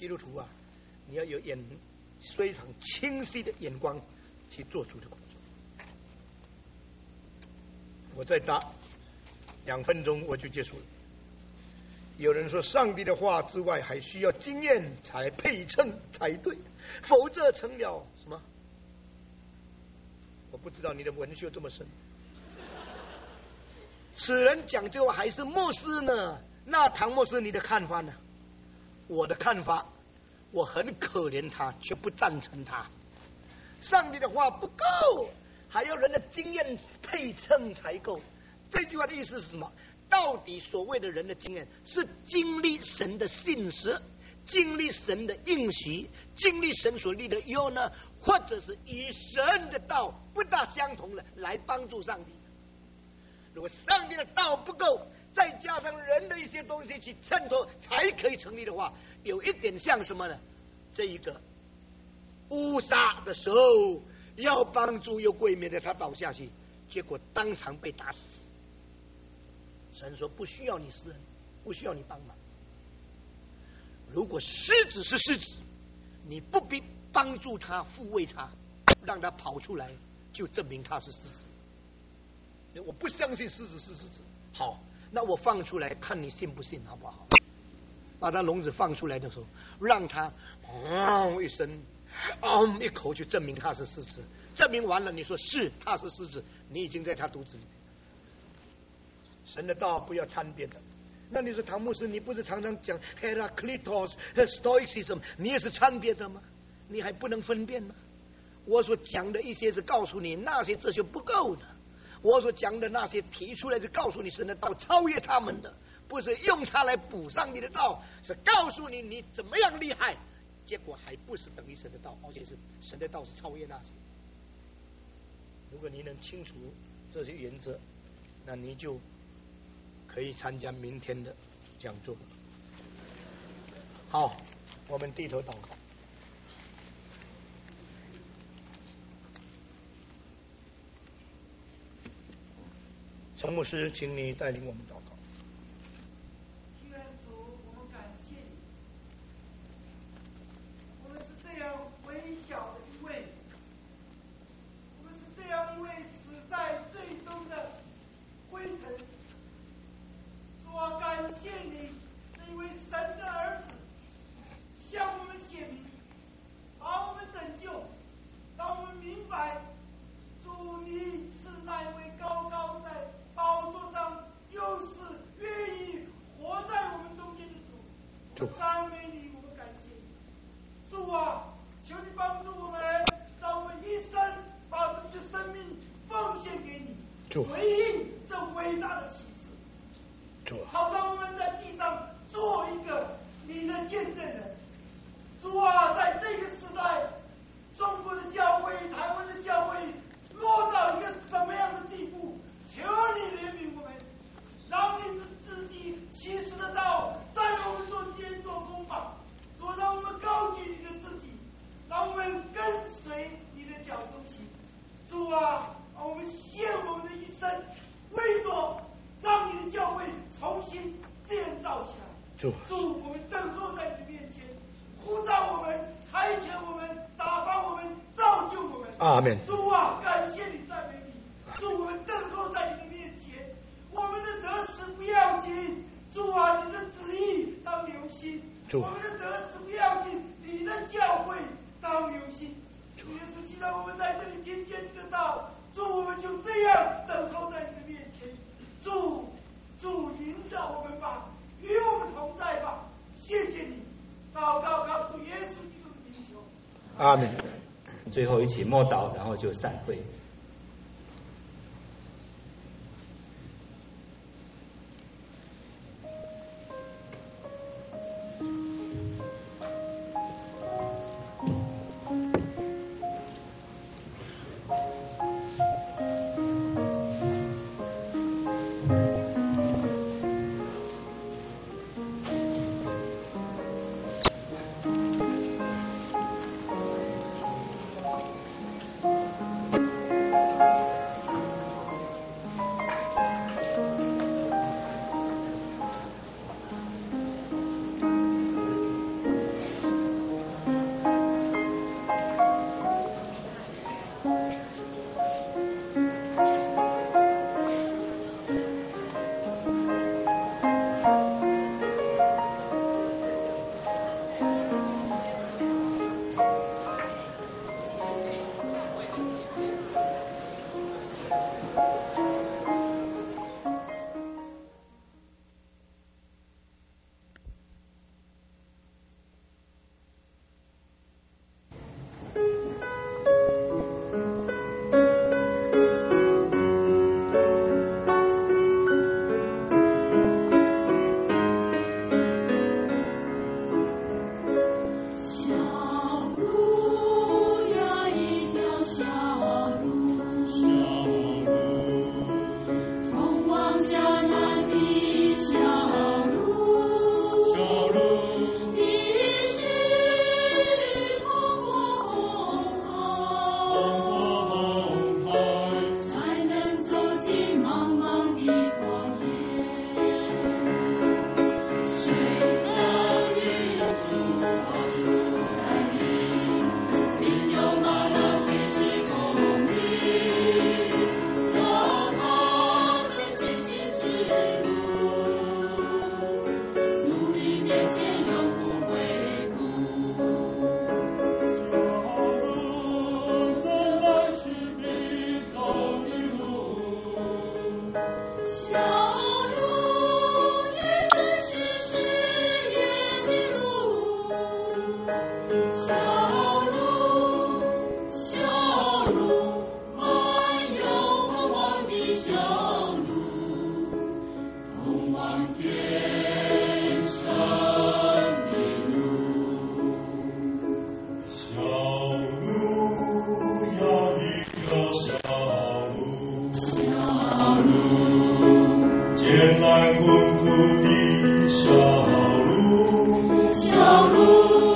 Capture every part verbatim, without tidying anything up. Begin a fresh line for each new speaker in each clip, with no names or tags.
基督徒啊，你要有眼非常清晰的眼光去做主的工作。我再答两分钟我就结束了。有人说上帝的话之外还需要经验才配称才对，否则成了什么？我不知道你的文学这么深。此人讲这话还是牧师呢？那唐牧师你的看法呢？我的看法，我很可怜他，却不赞成他。上帝的话不够，还要人的经验配称才够。这句话的意思是什么？到底所谓的人的经验，是经历神的信实，经历神的应许，经历神所立的约呢，或者是以神的道不大相同的来帮助上帝？如果上帝的道不够，再加上人的一些东西去衬托才可以成立的话，有一点像什么呢？这一个乌撒的时候要帮助又跪免得他倒下去，结果当场被打死。神说不需要你施恩，不需要你帮忙。如果狮子是狮子，你不必帮助他抚慰他，让他跑出来，就证明他是狮子。我不相信狮子是狮子，好，那我放出来看你信不信好不好？把他笼子放出来的时候，让他嗷一声，嗷一口，就证明他是狮子。证明完了，你说是他是狮子，你已经在他肚子里面。神的道不要参辩的。那你说唐牧师，你不是常常讲 Heraclitus Stoicism， 你也是参辩的吗？你还不能分辨吗？我所讲的一些是告诉你那些哲学不够的，我所讲的那些提出来是告诉你神的道超越他们的，不是用它来补上你的道，是告诉你你怎么样厉害，结果还不是等于神的道，而且是神的道是超越那些。如果你能清楚这些原则，那你就可以参加明天的讲座。好，我们低头祷告。陈牧师，请你带领我们祷告。
亲爱的主，我们感谢你，我们是这样微小的一位，我们是这样一位死在最终的灰尘。主啊，感谢你这一位神的儿子，向我们显明，把我们拯救，让我们明白，主你是那位高高在宝座上，又是愿意活在我们中间的主。我赞美你，我们感谢你。主啊，求你帮助我们，让我们一生把自己的生命奉献给你，回应这伟大的启示。好让我们在地上做一个你的见证人。主啊，在这个时代，中国的教会、台湾的教会落到一个什么样的地步？求你怜悯我们，让你自己启示的道在我们中间做工坊。主，让我们高举你的自己，让我们跟随你的脚中行。主啊，让我们献我们的一生，为着让你的教会重新建造起来。主，主，我们等候在你的面前，呼召我们，差遣我们，打发我们，造就我们。
阿门。
主啊，感谢你，赞美你。主，我们等候在你的面前，我们的得失不要紧。主啊，你的旨意当留心。我们的得失不要紧，你的教诲当留心。主耶稣，既然我们在这里听见你的道，主，我们就这样等候在你的面前。主，主引导我们吧，与我们同在吧。谢谢你，祷告靠主耶稣基督的名求。
阿门。
最后一起默祷，然后就散会。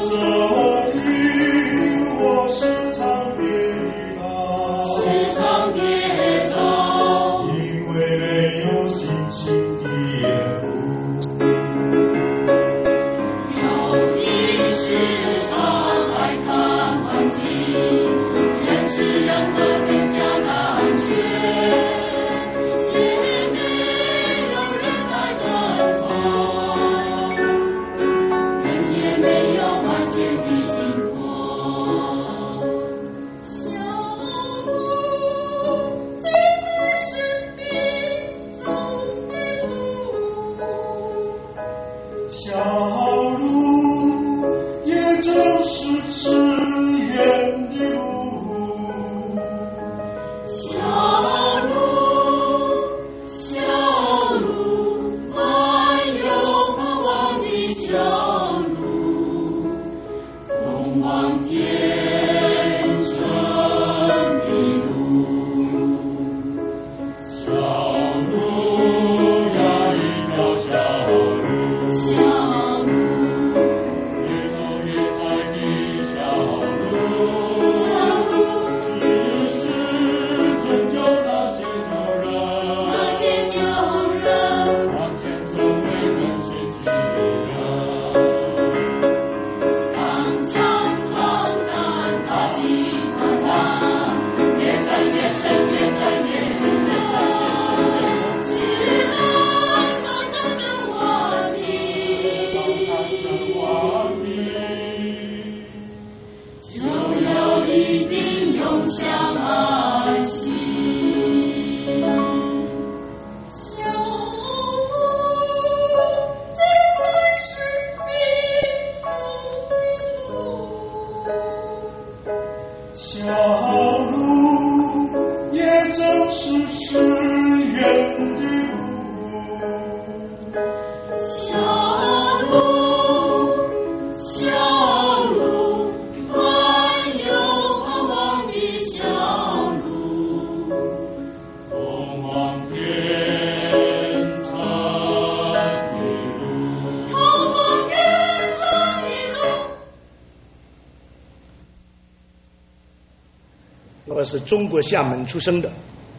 我是中国厦门出生的，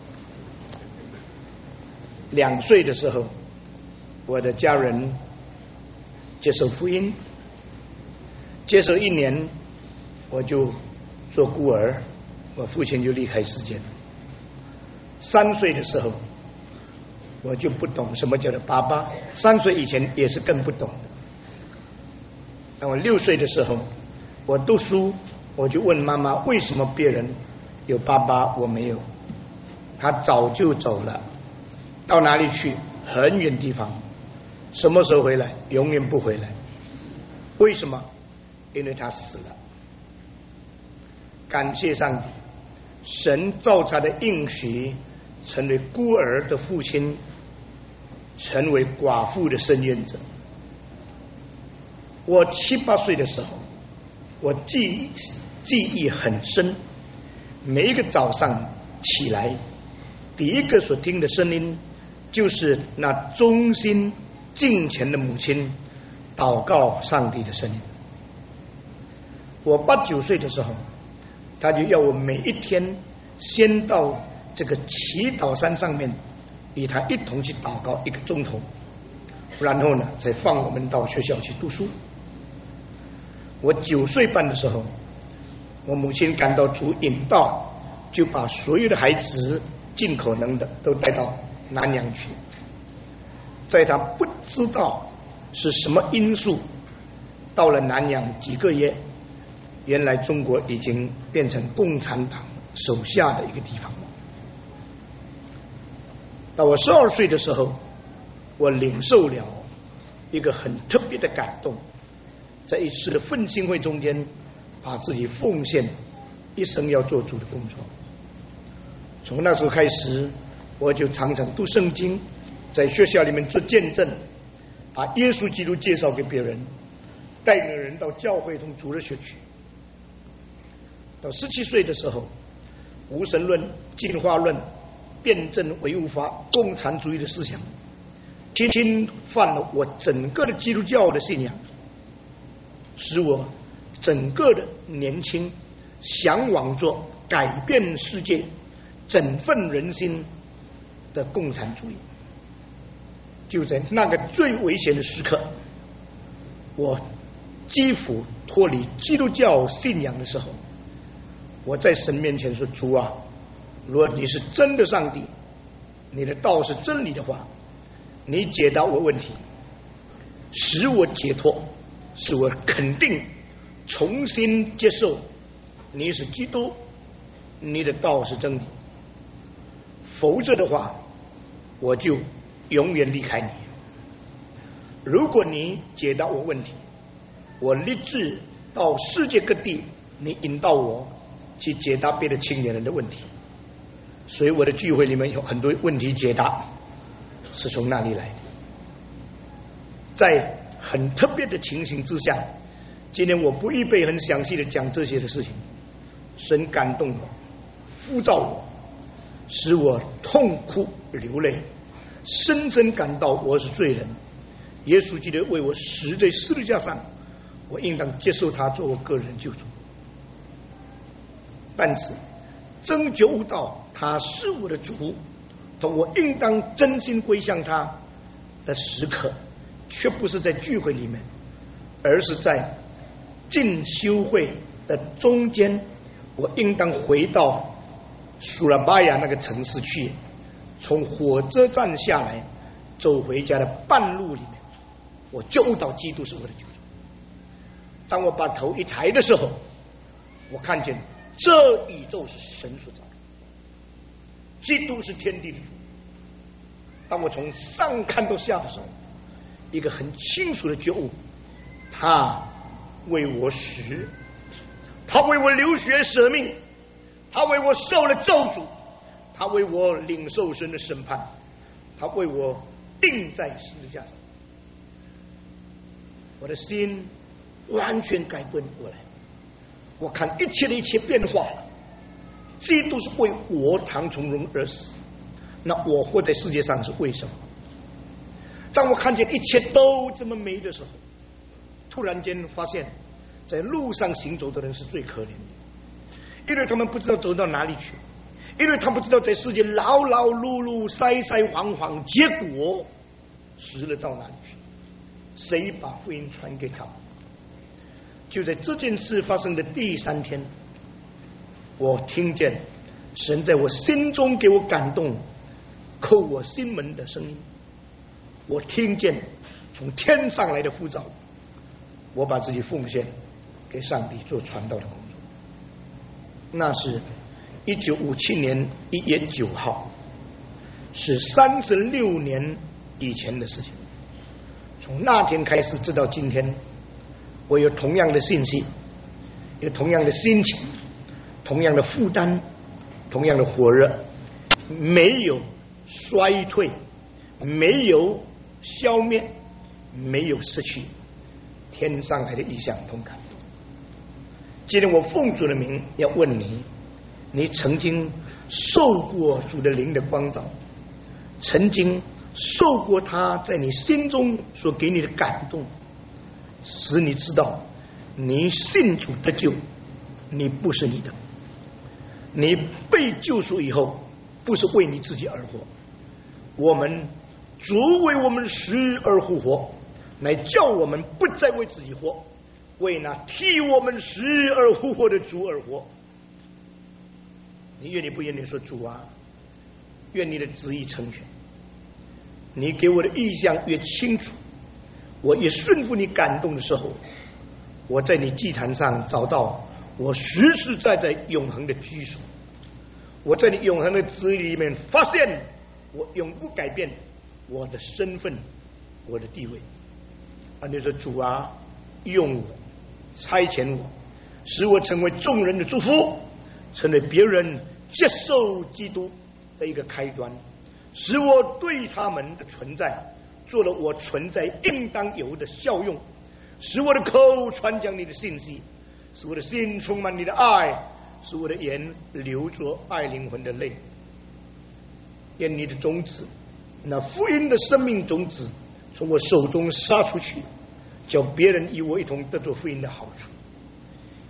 两岁的时候，我的家人接受福音，接受一年，我就做孤儿，我父亲就离开世界了。三岁的时候，我就不懂什么叫做爸爸，三岁以前也是更不懂的。当我六岁的时候，我读书，我就问妈妈为什么别人有爸爸我没有，他早就走了，到哪里去？很远地方，什么时候回来？永远不回来。为什么？因为他死了。感谢上帝，神照他的应许，成为孤儿的父亲，成为寡妇的伸冤者。我七八岁的时候，我记记忆很深，每一个早上起来，第一个所听的声音就是那忠心敬虔的母亲祷告上帝的声音。我八九岁的时候，他就要我每一天先到这个祈祷山上面与他一同去祷告一个钟头，然后呢才放我们到学校去读书。我九岁半的时候，我母亲感到主引导，就把所有的孩子尽可能的都带到南洋去。在他不知道是什么因素，到了南洋几个月，原来中国已经变成共产党手下的一个地方了。到我十二岁的时候，我领受了一个很特别的感动，在一次的奋兴会中间，把自己奉献，一生要做主的工作。从那时候开始，我就常常读圣经，在学校里面做见证，把耶稣基督介绍给别人，带领人到教会中主的学去。到十七岁的时候，无神论、进化论、辩证唯物法、共产主义的思想侵犯了我整个的基督教的信仰，使我整个的年轻，向往着改变世界、振奋人心的共产主义。就在那个最危险的时刻，我几乎脱离基督教信仰的时候，我在神面前说：主啊，如果你是真的上帝，你的道是真理的话，你解答我问题，使我解脱，使我肯定重新接受你是基督，你的道是真理。否则的话，我就永远离开你。如果你解答我问题，我立志到世界各地，你引导我去解答别的青年人的问题。所以我的聚会里面有很多问题解答是从那里来的。在很特别的情形之下，今天我不预备很详细的讲这些的事情，神感动我，呼召我，使我痛哭流泪，深深感到我是罪人，耶稣基督为我死在十字架上，我应当接受他做我个人救主。但是真觉悟到他是我的主，同我应当真心归向他的时刻，却不是在聚会里面，而是在进修会的中间。我应当回到苏拉巴亚那个城市去，从火车站下来，走回家的半路里面，我觉悟到基督是我的救主。当我把头一抬的时候，我看见这宇宙是神所造的，基督是天地的主。当我从上看到下的时候，一个很清楚的觉悟，他为我死，他为我流血舍命，他为我受了咒诅，他为我领受神的审判，他为我钉在十字架上。我的心完全改变过来，我看一切的一切变化了。基督是为我唐从容而死，那我活在世界上是为什么？当我看见一切都这么美的时候，突然间发现在路上行走的人是最可怜的，因为他们不知道走到哪里去，因为他们不知道在世界劳劳碌碌塞塞晃晃，结果死了到哪里去？谁把福音传给他们？就在这件事发生的第三天，我听见神在我心中给我感动，叩我心门的声音。我听见从天上来的呼召，我把自己奉献给上帝做传道的工作。那是一九五七年一月九号，是三十六年以前的事情。从那天开始直到今天，我有同样的信息，有同样的心情，同样的负担，同样的火热，没有衰退，没有消灭，没有失去，天上来的异象同感。今天我奉主的名要问你，你曾经受过主的灵的光照，曾经受过他在你心中所给你的感动，使你知道你信主得救，你不是你的，你被救赎以后不是为你自己而活，我们主为我们死而复活，乃叫我们不再为自己活，为那替我们死而复活的主而活。你愿意不愿意说，主啊，愿你的旨意成全。你给我的意向越清楚，我越顺服你感动的时候，我在你祭坛上找到我实实在在永恒的居所。我在你永恒的旨意里面发现，我永不改变我的身份，我的地位。啊，你说主啊，用我，差遣我，使我成为众人的祝福，成为别人接受基督的一个开端，使我对他们的存在做了我存在应当有的效用，使我的口传讲你的信息，使我的心充满你的爱，使我的眼流着爱灵魂的泪。愿你的种子，那福音的生命种子从我手中撒出去，叫别人与我一同得到福音的好处。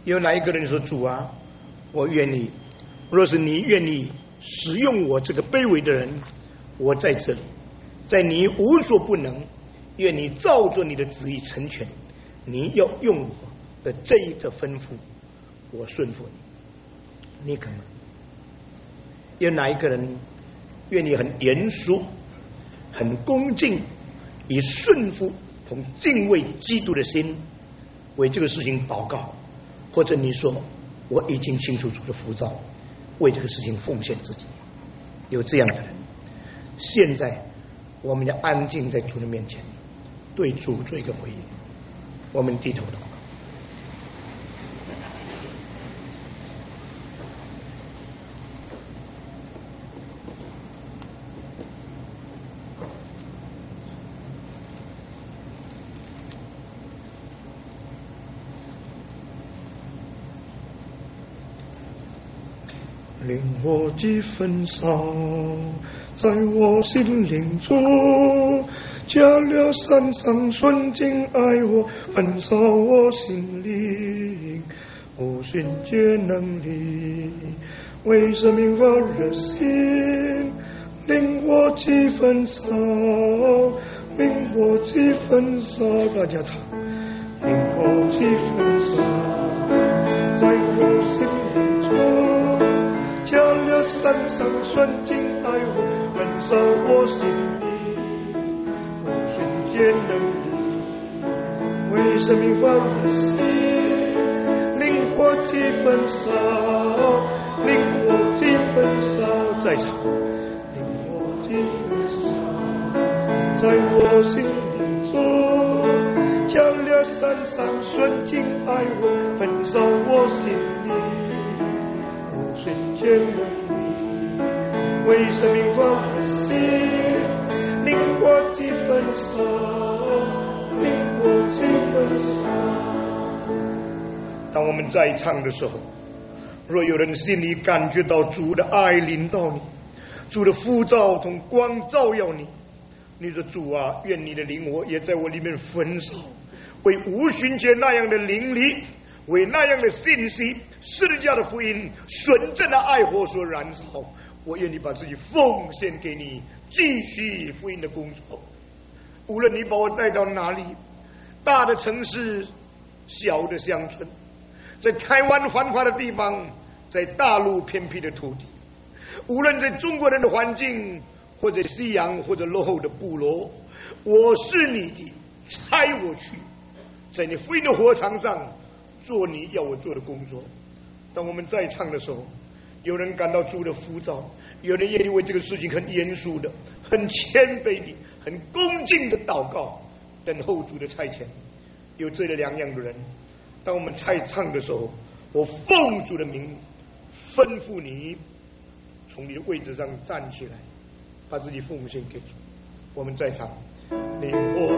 有哪一个人说主啊，我愿意，若是你愿意使用我这个卑微的人，我在这里，在你无所不能，愿你照着你的旨意成全，你要用我的这一个吩咐，我顺服你，你肯吗？有哪一个人愿意很严肃很恭敬，以顺服同敬畏基督的心为这个事情祷告？或者你说我已经清楚主的呼召，为这个事情奉献自己，有这样的人，现在我们要安静在主的面前，对主做一个回应。我们低头祷告。
灵火既焚烧在我心灵中，加了山上纯净爱我，焚烧我心灵，无寻借能力，为生命发热心。灵火既焚烧，灵火既焚烧，大家唱。灵火既焚烧在我心灵中，加了山上纯净爱我，焚烧我心里，无寻借能力，为生命发热心。灵火既焚烧，灵火既焚烧，再唱。灵火既焚烧在我心灵中，加了山上纯净爱我，焚烧我心里，借能力，为生命发热心。灵火既焚烧，灵火既焚烧。
当我们在唱的时候，若有人心里感觉到主的爱临到你，主的呼召同光照耀你，你说主啊，愿你的灵火也在我里面焚烧，为无旬节那样的灵力，为那样的信息，十字架的福音，纯正的爱火所燃烧。我愿意把自己奉献给你，继续福音的工作。无论你把我带到哪里，大的城市，小的乡村，在台湾繁华的地方，在大陆偏僻的土地，无论在中国人的环境，或者西洋或者落后的部落，我是你的，差我去，在你福音的火场上做你要我做的工作。当我们在唱的时候，有人感到主的呼召，有人愿意为这个事情很严肃的、很谦卑的、很恭敬的祷告，等候主的差遣。有这两样的人，当我们在唱的时候，我奉主的名吩咐你，从你的位置上站起来，把自己奉献给主。我们在唱，灵火，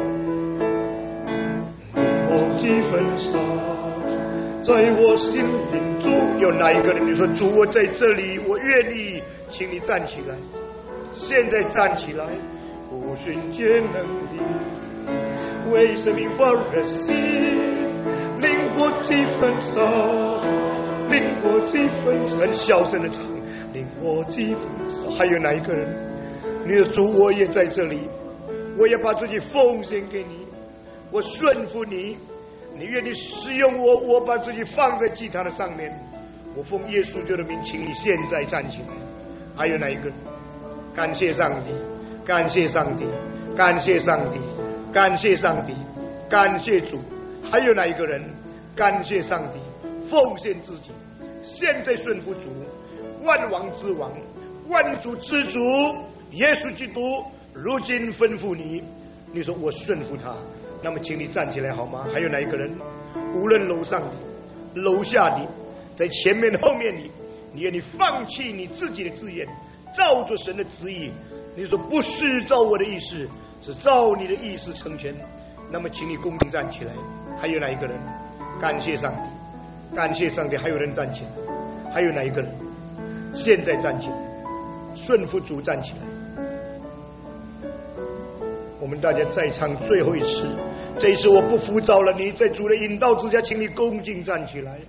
灵火既焚烧在我心灵中。有哪一个人你说主，我在这里，我愿意，请你站起来，现在站起来，无寻借能力，为生命发热心。灵火既焚烧，灵火既焚烧，很小声的唱，灵火既焚烧。还有哪一个人你说主，我也在这里，我也把自己奉献给你，我顺服你，你愿意使用我，我把自己放在祭坛的上面，我奉耶稣基督的名，请你现在站起来。还有哪一个？感谢上帝，感谢上帝，感谢上帝，感谢上帝，感谢主。还有哪一个人？感谢上帝，奉献自己，现在顺服主，万王之王，万主之主耶稣基督，如今吩咐你，你说我顺服他，那么请你站起来好吗？还有哪一个人？无论楼上的楼下的，在前面后面的，你愿意放弃你自己的志愿，照着神的旨意，你说不是照我的意思，是照你的意思成全，那么请你恭敬站起来。还有哪一个人？感谢上帝，感谢上帝。还有人站起来？还有哪一个人？现在站起来，顺服主站起来。我们大家再唱最后一次，这一次我不浮躁了，你在主的引导之下，请你恭敬站起来。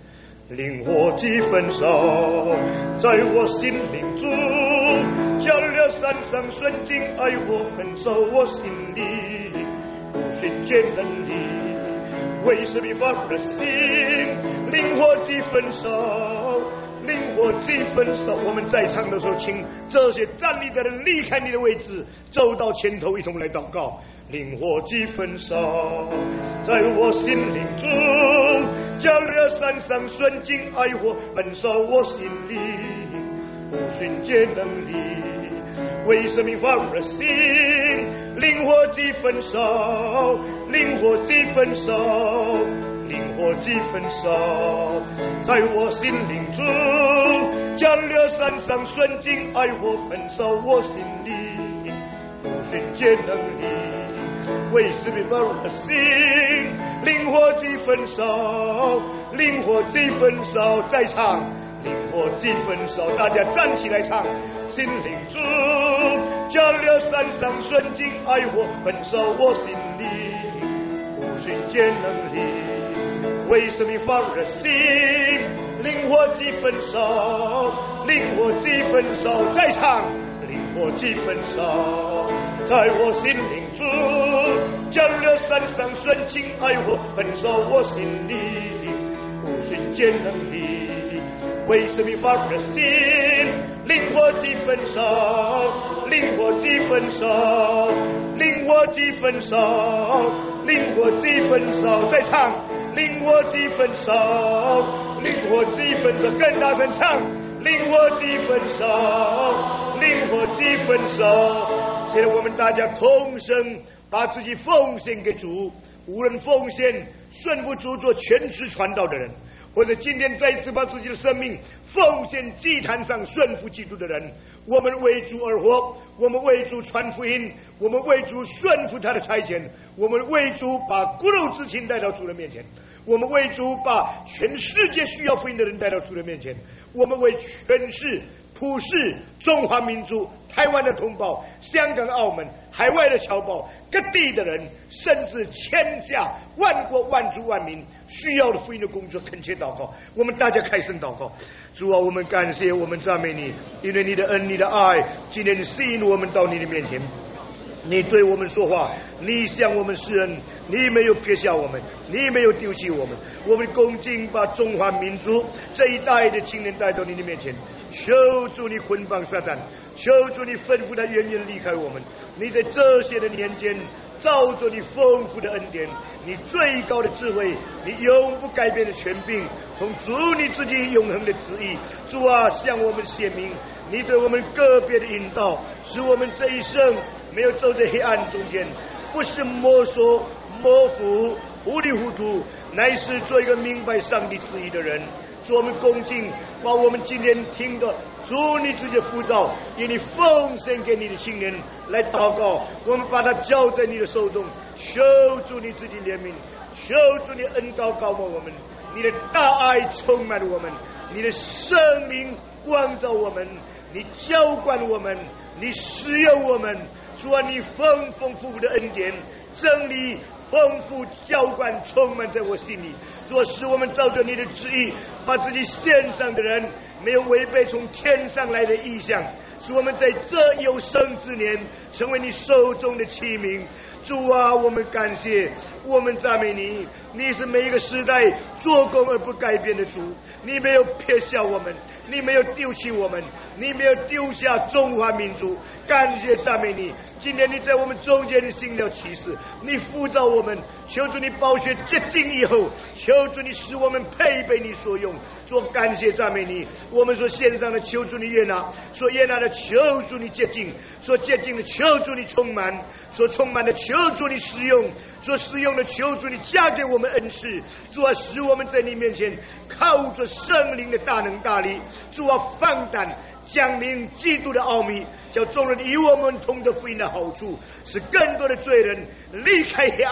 令我几焚烧在我心灵中，叫了山上顺境爱我焚烧我心里，无寻见能力，为生命发热心，令我几焚烧，令我几焚烧。我们在唱的时候，请这些站立的人离开你的位置，走到前头，一同来祷告。令我几焚烧在我心灵中，叫了山上顺境爱火焚烧我心里，无寻见能力，为生命发热心，令我几焚烧，令我几焚烧，令我几焚烧在我心灵中，叫了山上顺境爱火焚烧我心里，无寻见能力，为生命发热心，令我几焚烧，令我几焚烧。再唱，令我几焚烧。大家站起来唱，心灵中叫了山上顺境爱火焚烧我心里，无寻见能力，为生命发热心，令我几焚烧，令我几焚烧。再唱，令我几焚烧在我心灵中，叫了山上顺境爱火焚烧我心里，无寻见能力，为生命发热心，令我几焚烧，令我几焚烧，令我几焚烧，令我几焚烧。再唱，令我几焚烧，令我几焚烧。更大声唱，令我几焚烧，令我几焚烧。现在我们大家同声把自己奉献给主，无论奉献顺服主做全职传道的人，或者今天再次把自己的生命奉献祭坛上顺服基督的人，我们为主而活，我们为主传福音，我们为主顺服他的差遣，我们为主把骨肉之亲带到主的面前，我们为主把全世界需要福音的人带到主的面前，我们为全市普世中华民族台湾的同胞，香港澳门海外的侨胞，各地的人，甚至千家万国万族万民需要的福音的工作恳切祷告。我们大家开声祷告。主啊，我们感谢，我们赞美你，因为你的恩你的爱今天吸引我们到你的面前，你对我们说话，你向我们施恩，你没有撇下我们，你没有丢弃我们。我们恭敬把中华民族这一代的青年带到你的面前，求主你捆绑撒旦，求主你吩咐他远远离开我们。你在这些的年间照着你丰富的恩典，你最高的智慧，你永不改变的权柄，同主你自己永恒的旨意。主啊，向我们显明你对我们个别的引导，使我们这一生没有走在黑暗中间，不是摸索模糊糊里糊涂，乃是做一个明白上帝旨意的人。主，我们恭敬把我们今天听的主你自己的呼召，以你奉献给你的青年来祷告，我们把它交在你的手中，求主你自己怜悯，求主你恩膏膏抹我们，你的大爱充满我们，你的圣灵光照我们，你浇灌我们，你使用我们。主啊，你丰丰富富的恩典真理丰富浇灌充满在我心里。主啊，使我们照着你的旨意把自己献上的人没有违背从天上来的意象，使我们在这有生之年成为你手中的器皿。主啊，我们感谢，我们赞美你，你是每一个时代做工而不改变的主，你没有撇下我们，你没有丢弃我们，你没有丢下中华民族。感谢赞美你，今天你在我们中间的行了奇事，你呼召我们，求主你宝血洁净以后，求主你使我们配备你所用。说感谢赞美你，我们所献上的求主你悦纳，所悦纳的求主你洁净，所洁净的求主你充满，所充满的求主你使用，所使用的求主你加给我们恩赐。主啊，使我们在你面前靠着圣灵的大能大力，主啊，放胆讲明基督的奥秘，叫众人与我们同得福音的好处，使更多的罪人离开黑暗，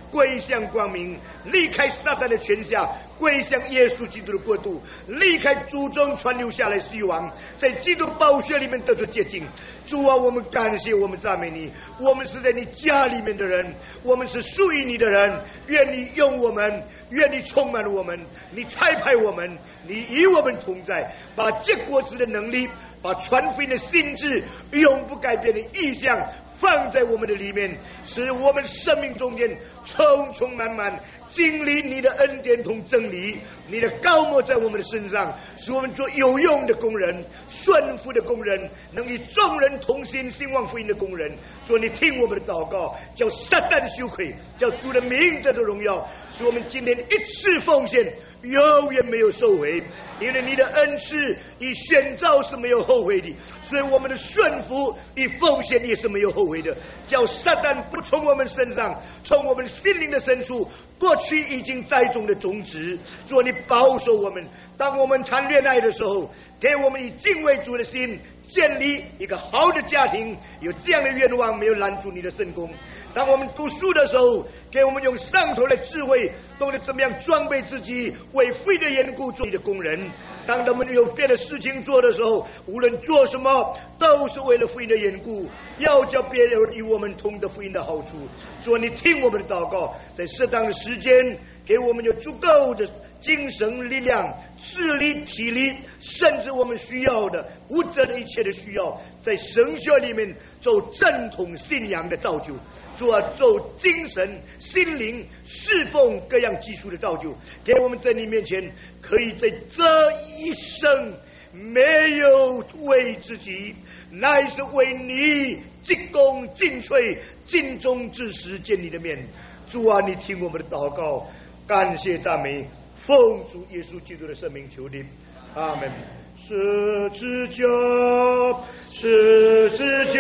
归向光明，离开撒旦的权下，归向耶稣基督的国度，离开祖宗传留下来希望，在基督宝血里面得到洁净。主啊，我们感谢，我们赞美你，我们是在你家里面的人，我们是属于你的人，愿你用我们，愿你充满我们，你差派我们，你与我们同在，把结果子的能力，把传福音的心智，永不改变的意向放在我们的里面，使我们生命中间充充满满经历你的恩典同真理，你的膏抹在我们的身上，使我们做有用的工人，顺服的工人，能与众人同心兴旺福音的工人。主，你听我们的祷告，叫撒旦羞愧，叫主的名得的荣耀，使我们今天一次奉献永远没有收回，因为你的恩赐与选召是没有后悔的，所以我们的顺服与奉献也是没有后悔的，叫撒旦不从我们身上，从我们心灵的深处过去已经栽种的种子。主，你保守我们，当我们谈恋爱的时候，给我们以敬畏主的心，建立一个好的家庭，有这样的愿望，没有拦住你的圣功。当我们读书的时候，给我们用上头的智慧，懂得怎么样装备自己，为福音的缘故做你的工人。当我们有别的事情做的时候，无论做什么，都是为了福音的缘故，要叫别人与我们同得福音的好处。主，你听我们的祷告，在适当的时间，给我们有足够的精神力量、智力、体力，甚至我们需要的物质的一切的需要，在神学里面做正统信仰的造就。主啊，做精神、心灵、侍奉各样技术的造就，给我们在你面前，可以在这一生没有为自己，乃是为你尽功尽瘁、尽忠至死见你的面。主啊，你听我们的祷告，感谢赞美，奉主耶稣基督的圣名求你，阿门。十字架，十字架，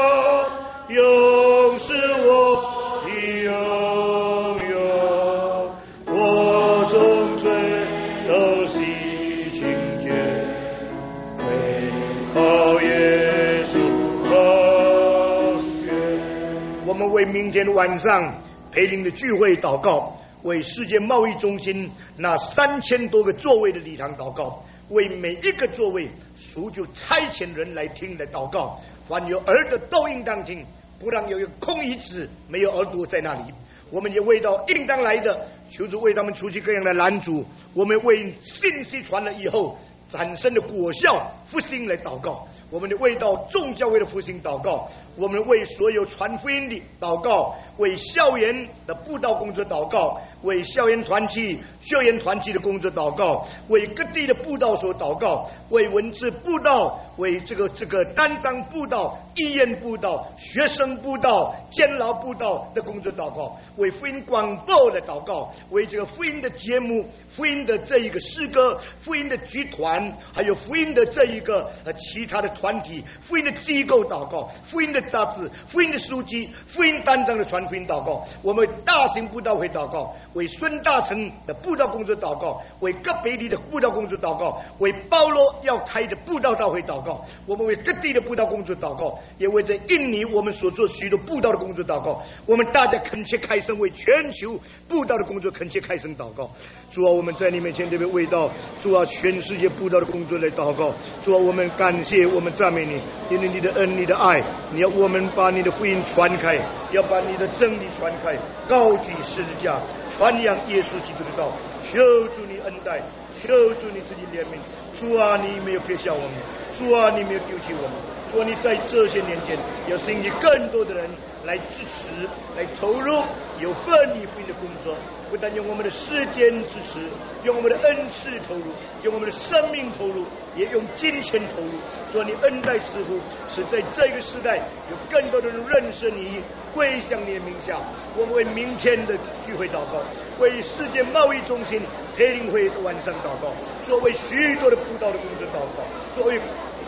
永是我的永远，我众罪都洗清洁，为靠耶稣宝血。我们为明天晚上培灵的聚会祷告，为世界贸易中心那三千多个座位的礼堂祷告，为每一个座位属就差遣人来听来祷告，凡有耳的都应当听，不让有一个空椅子没有耳朵在那里。我们也为到应当来的，求主为他们除去各样的拦阻。我们为信息传了以后产生的果效复兴来祷告，我们的为到众教会的复兴祷告，我们为所有传福音的祷告，为校园的布道工作祷告，为校园团契、校园团契的工作祷告，为各地的布道所祷告，为文字布道，为这个这个单张布道、医院布道、学生布道、监牢布道的工作祷告，为福音广播的祷告，为这个福音的节目、福音的这一个诗歌、福音的集团，还有福音的这一个呃其他的团体、福音的机构祷告，福音的杂志、福音的书籍、福音单张的传福音祷告。我们为大型布道会祷告，为孙大成的布道工作祷告，为各北地的布道工作祷告，为保罗要开的布道大会祷告。我们为各地的布道工作祷告，也为在印尼我们所做许多布道的工作祷告。我们大家恳切开声，为全球布道的工作恳切开声祷告。主啊，我们在你面前这边为到主啊全世界布道的工作来祷告。主啊，我们感谢，我们赞美你，因为你的恩、你的爱，你要我们把你的福音传开，要把你的真理传开，高举十字架，传扬耶稣基督的道。求主你恩待，求主你自己怜悯。主啊，你没有撇下我们，主啊，你没有丢弃我们。主啊，你在这些年间要兴起更多的人来支持、来投入有份你福音的工作，不但用我们的时间支持，用我们的恩赐投入，用我们的生命投入，也用金钱投入。主啊，你恩待赐福，使在这个时代有更多的人认识你，归向你的名下。我们为明天的聚会祷告，为世界贸易中心培灵会的晚上祷告，作为许多的布道的工作祷告，作为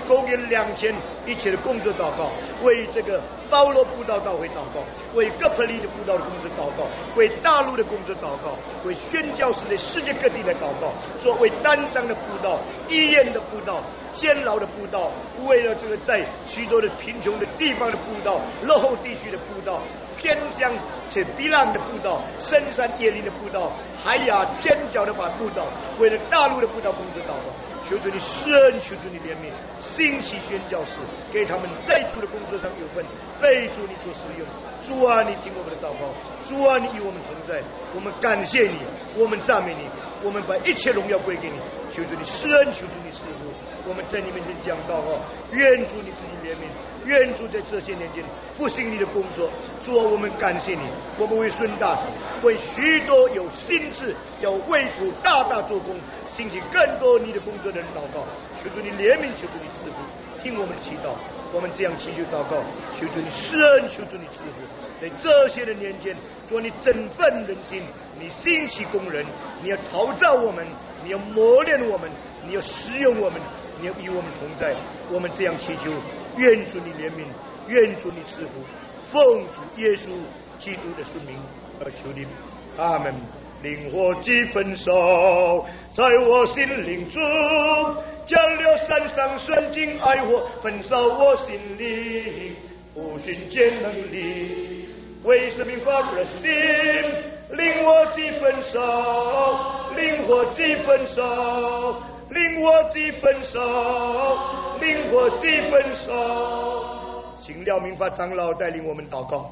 公元两千一切的工作祷告，为这个包罗布道大会祷告，为哥培利的布道的工作祷告，为大陆的工作祷告，为宣教士的世界各地的祷告，作为单张的布道、医院的布道、监牢的布道，为了这个在许多的贫穷的地方的布道、落后地区的布道、偏乡且避难的布道、深山野林的布道、海雅尖角的把布道，为了大陆的布道工作祷告，求主你施恩，求主你怜悯，兴起宣教士，给他们在主的工作上有份，被主你做使用。主啊，你听我们的祷告，主啊，你与我们同在，我们感谢你，我们赞美你，我们把一切荣耀归给你。求主你施恩，求主你赐福，我们在你面前讲道哦，愿主你自己怜悯，愿主在这些年间复兴你的工作。主啊，我们感谢你，我们为孙大神，为许多有心志要为主大大做工，兴起更多你的工作的人祷告。求主你怜悯，求主你赐福，听我们的祈祷，我们这样祈求祷告，求主你施恩，求主你赐福。在这些的年间，主你振奋人心，你兴起工人，你要陶造我们，你要磨练我们，你要使用我们，你要与我们同在。我们这样祈求，愿主你怜悯，愿主你赐福，奉主耶稣基督的圣名而求你，阿门。灵火既焚烧在我心灵中，将了山上纯净爱火焚烧我心里，不寻见能力为生命发热心。灵火既焚烧，灵火既焚烧，灵火既焚烧，灵火既焚烧。请廖明发长老带领我们祷告。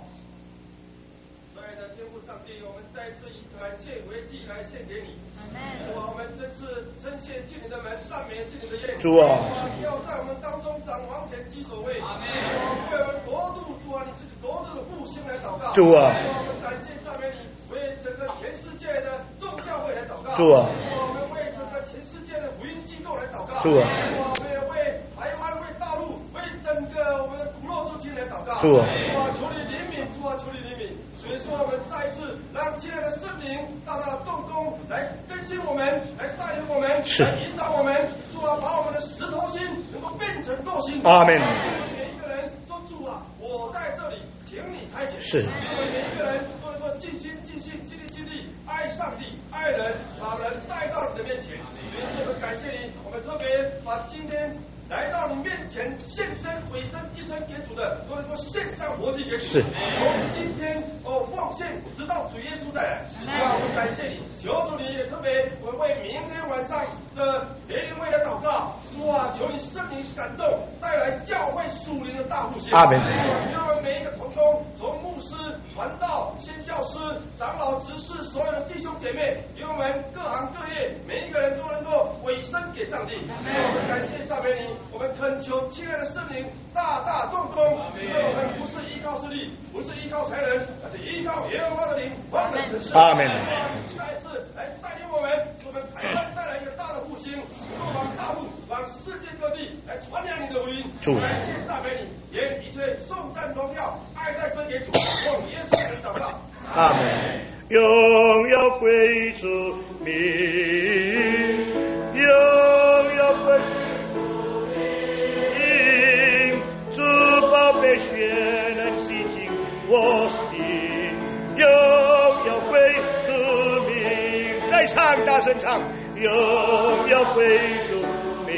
感谢为祭来献给你，主啊，我们真是称谢进你的门，赞美进你的宴。
主啊，
要在我们当中掌王权居首位。阿门。为我们国度，主啊，你自己国度的复兴来祷告。
主啊，
我们感谢赞美你，为整个全世界的众教会来祷告。
主啊，
我们为整个全世界的福音机构来祷告。
主啊，
我们也为台湾、为大陆、为整个我们的古洛族群来祷告。
主啊，
主啊，求你怜悯，主啊，求你怜悯。所以说，我们再一次让今天的圣灵大大的动工，来更新我们，来带领我们，来引导我们，主啊，把我们的石头心能够变成肉心。
阿门。
每一个人说，主啊，我在这里，请你差遣。
是。
我们每一个人都能够尽心、尽心、尽力、尽力爱上帝、爱人，把人带到你的面前。所以说，我们感谢你，我们特别把今天来到你面前献身委身一生给主的，都能够献上活祭给主。
是。
从今天哦奉献，直到主耶稣再来。啊，我感谢你，求主你也特别我们为明天晚上的联灵会的祷告。主啊，求你圣灵感动，带来教会属灵的大复兴。
阿门。
让我们每一个同工，从牧师、传道、宣教师、长老、执事，所有的弟兄姐妹，因为我们各行各业，每一个人都能够委身给上帝。我们感谢赞美你。我们恳求亲爱的圣灵大大动工，因为我们不是依靠势力，不是依靠才人，而是依靠耶和华的灵，万能之神。
阿门。
再一次来带领我们，给我们台湾带来一个大的复兴，能够往大陆、往世界各地来传扬你的福音。主，感谢赞美你，也一切颂赞荣耀、爱戴归给主，奉耶稣的名祷告。
阿门。荣耀归主名，荣耀归。主宝贝血能洗净我心，荣耀归主名。再唱，大声唱，荣耀归主名，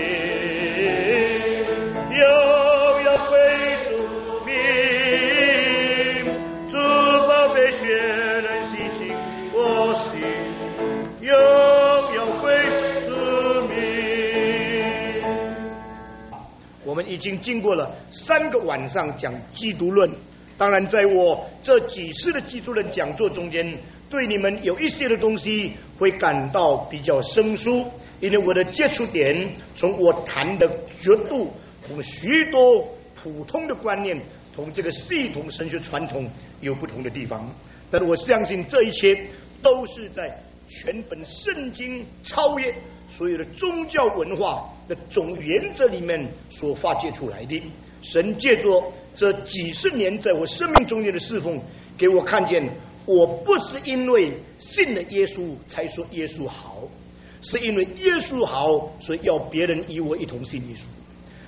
荣耀归主名。主宝贝血能洗净我心，荣耀归主名。我们已经经过了三个晚上讲基督论，当然在我这几次的基督论讲座中间，对你们有一些的东西会感到比较生疏，因为我的接触点从我谈的角度同许多普通的观念同这个系统神学传统有不同的地方，但是我相信这一切都是在全本圣经超越所有的宗教文化的总原则里面所发掘出来的。神借着这几十年在我生命中间的侍奉，给我看见我不是因为信了耶稣才说耶稣好，是因为耶稣好，所以要别人与我一同信耶稣。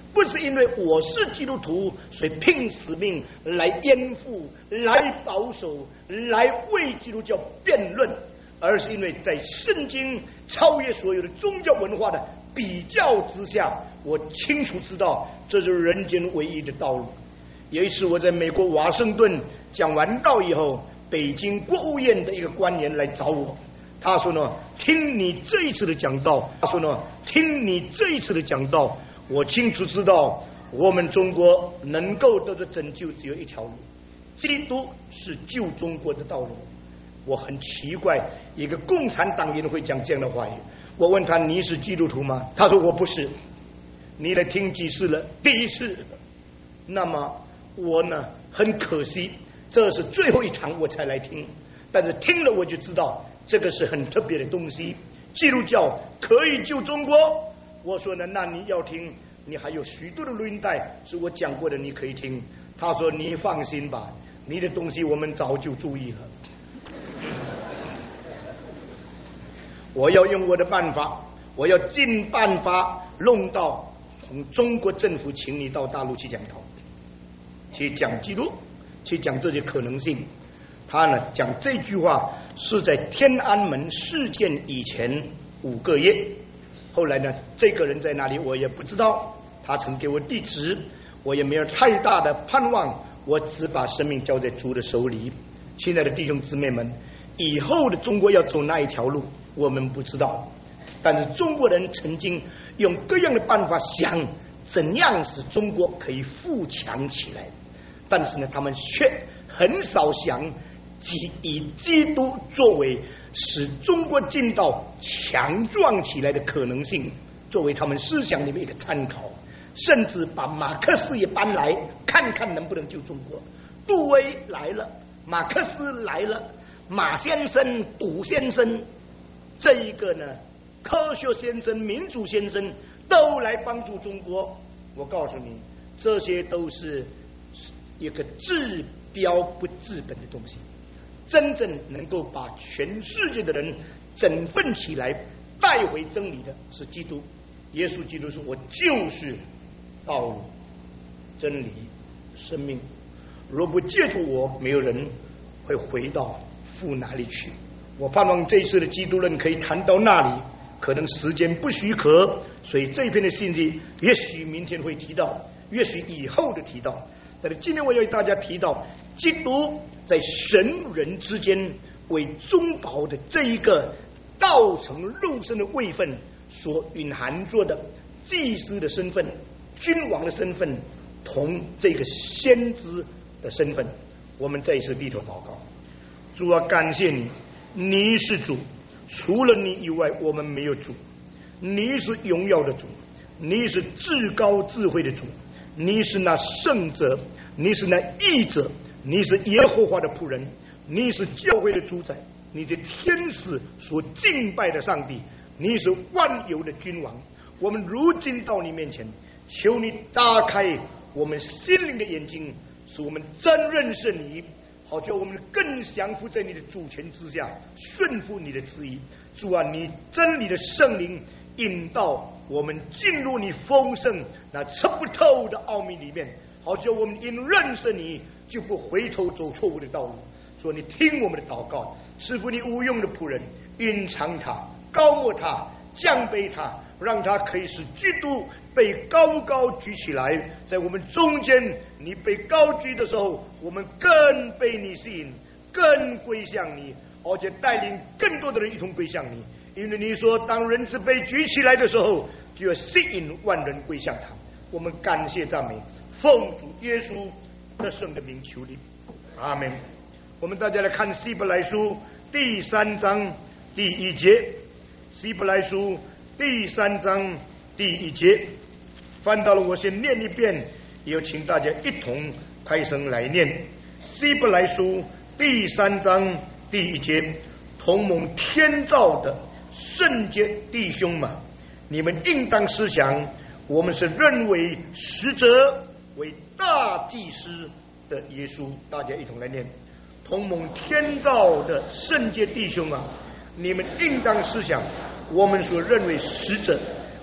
不是因为我是基督徒，所以拼死命来颠覆、来保守、来为基督教辩论，而是因为在圣经超越所有的宗教文化的比较之下，我清楚知道这是人间唯一的道路。有一次我在美国华盛顿讲完道以后，北京国务院的一个官员来找我，他说呢，听你这一次的讲道，他说呢，听你这一次的讲道，我清楚知道我们中国能够得到拯救只有一条路，基督是救中国的道路。我很奇怪，一个共产党员会讲这样的话语。我问他，你是基督徒吗？他说我不是。你来听几次了？第一次。那么我呢，很可惜，这是最后一场我才来听，但是听了我就知道这个是很特别的东西，基督教可以救中国。我说呢，那你要听，你还有许多的录音带是我讲过的，你可以听。他说你放心吧，你的东西我们早就注意了。我要用我的办法，我要尽办法弄到从中国政府请你到大陆去讲道，去讲基督，去讲这些可能性。他呢讲这句话是在天安门事件以前五个月，后来呢这个人在哪里我也不知道，他曾给我地址，我也没有太大的盼望，我只把生命交在主的手里。亲爱的弟兄姊妹们，以后的中国要走那一条路我们不知道，但是中国人曾经用各样的办法想怎样使中国可以富强起来，但是呢他们却很少想以基督作为使中国进到强壮起来的可能性，作为他们思想里面一个参考，甚至把马克思也搬来看看能不能救中国。杜威来了，马克思来了，马先生、古先生，这一个呢科学先生、民主先生都来帮助中国。我告诉你，这些都是一个治标不治本的东西，真正能够把全世界的人振奋起来带回真理的是基督。耶稣基督说，我就是道路、真理、生命，若不借助我，没有人会回到父哪里去。我盼望这一次的基督论可以谈到那里，可能时间不许可，所以这篇的信息也许明天会提到，也许以后的提到，但是今天我要为大家提到基督在神人之间为中保的这一个道成肉身的位分所蕴含着的祭司的身份、君王的身份同这个先知的身份。我们在一次低头祷告。主啊，感谢你，你是主，除了你以外我们没有主。你是荣耀的主，你是至高智慧的主，你是那圣者，你是那义者，你是耶和华的仆人，你是教会的主宰，你是天使所敬拜的上帝，你是万有的君王。我们如今到你面前，求你打开我们心灵的眼睛，使我们真认识你，好叫我们更降服在你的主权之下，顺服你的旨意。主啊，你真理的圣灵引导我们进入你丰盛那测不透的奥秘里面，好叫我们因认识你就不回头走错误的道路。说你听我们的祷告，赐福你无用的仆人，隐藏他，高抹他，降卑他，让他可以使基督被高高举起来，在我们中间。你被高举的时候，我们更被你吸引，更归向你，而且带领更多的人一同归向你。因为你说，当人子被举起来的时候，就要吸引万人归向他。我们感谢赞美，奉主耶稣的圣的名求你，阿门。我们大家来看希伯来书第三章第一节。希伯来书第三章第一节，翻到了，我先念一遍，也有请大家一同开声来念。希伯来书第三章第一节，同蒙天照的圣洁弟兄们，你们应当思想，我们是认为使者为大祭司的耶稣。大家一同来念。同蒙天照的圣洁弟兄啊，你们应当思想，我们所认为使者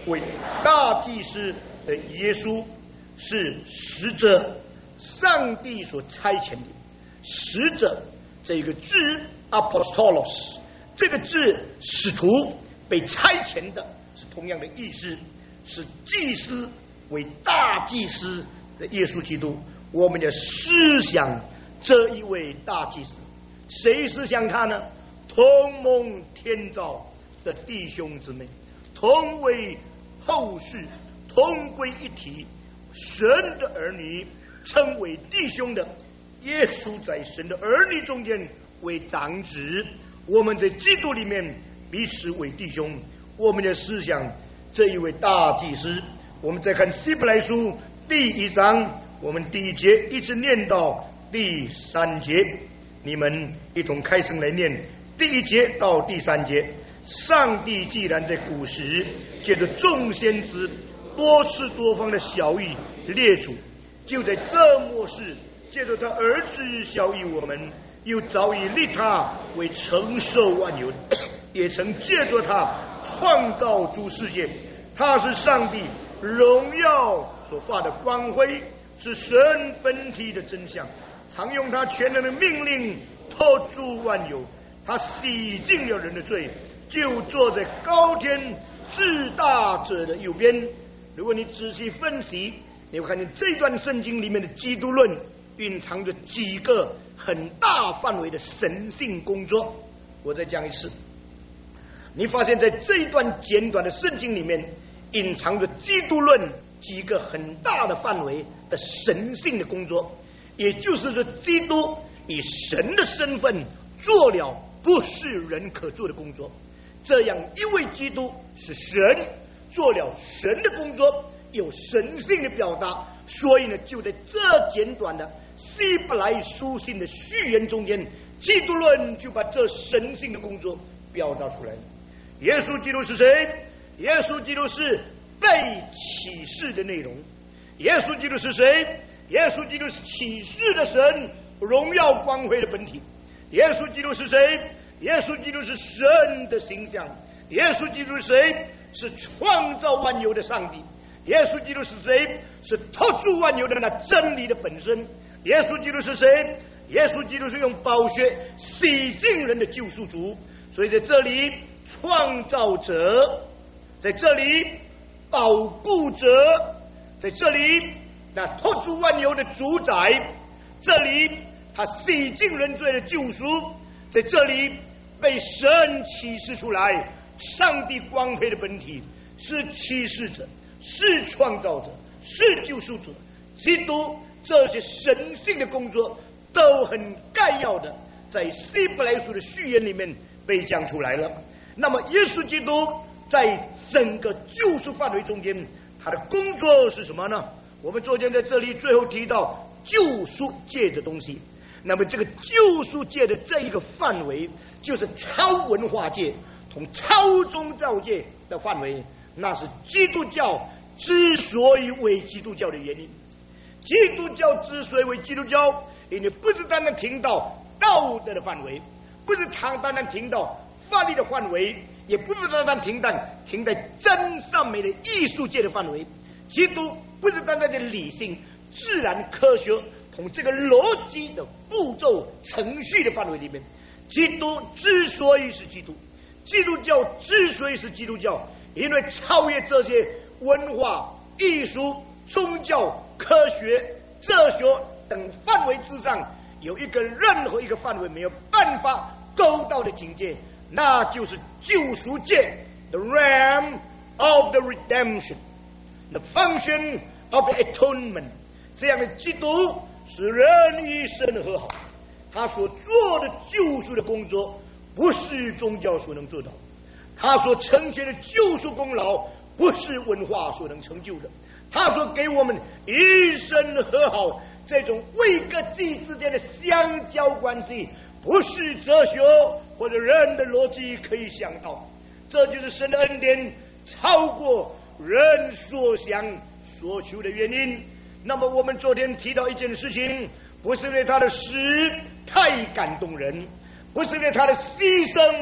为大祭司的耶稣是使者，上帝所差遣的使者。这个字 apostolos， 这个字使徒被差遣的是同样的意思，是祭司为大祭司的耶稣基督。我们的思想这一位大祭司，谁思想他呢？同蒙天召的弟兄姊妹，同为后世，同归一体，神的儿女，称为弟兄的耶稣，在神的儿女中间为长子。我们在基督里面彼此为弟兄。我们的思想这一位大祭司，我们再看希伯来书第一章，我们第一节一直念到第三节，你们一同开声来念第一节到第三节。上帝既然在古时借着众先知多次多方的晓谕列祖，就在这末世借着他儿子晓谕我们，又早已立他为承受万有，也曾借着他创造诸世界。他是上帝荣耀所发的光辉，是神本体的真相，常用他全能的命令托住万有。他洗净了人的罪，就坐在高天至大者的右边。如果你仔细分析，你会看见这段圣经里面的基督论蕴藏着几个很大范围的神性工作。我再讲一次，你发现在这一段简短的圣经里面隐藏着基督论几个很大的范围的神性的工作，也就是说基督以神的身份做了不是人可做的工作。这样因为基督是神，做了神的工作，有神性的表达，所以呢，就在这简短的希伯来书信的序言中间，基督论就把这神性的工作表达出来了。耶稣基督是谁？耶稣基督是被启示的内容。耶稣基督是谁？耶稣基督是启示的神，荣耀光辉的本体。耶稣基督是谁？耶稣基督是神的形象。耶稣基督是谁？是创造万有的上帝。耶稣基督是谁？是托住万有的那真理的本身。耶稣基督是谁？耶稣基督是用宝血洗净人的救赎主。所以在这里，创造者，在这里保护者，在这里那托住万有的主宰，这里他洗净人罪的救赎，在这里被神启示出来，上帝光辉的本体是启示者，是创造者，是救赎者。基督这些神性的工作都很概要的在希伯来书的序言里面被讲出来了。那么耶稣基督在整个救赎范围中间，他的工作是什么呢？我们昨天在这里最后提到救赎界的东西，那么这个救赎界的这一个范围，就是超文化界同超宗教界的范围，那是基督教之所以为基督教的原因。基督教之所以为基督教，因为不是单单听到道德的范围，不是单单听到法律的范围，也不是单单停在停在真善美的艺术界的范围。基督不是单单的理性、自然科学同这个逻辑的步骤程序的范围里面。基督之所以是基督，基督教之所以是基督教，因为超越这些文化、艺术、宗教、科学、哲学等范围之上，有一个任何一个范围没有办法够到的境界，那就是救赎界 the realm of the redemption, the function of the atonement。 这样的基督使人与神和好，他所做的救赎的工作不是宗教所能做到，他所成全的救赎功劳不是文化所能成就的，他所给我们与神和好这种位格际之间的相交关系，不是哲学或者人的逻辑可以想到。这就是神的恩典超过人所想所求的原因。那么我们昨天提到一件事情，不是因为他的死太感动人，不是因为他的牺牲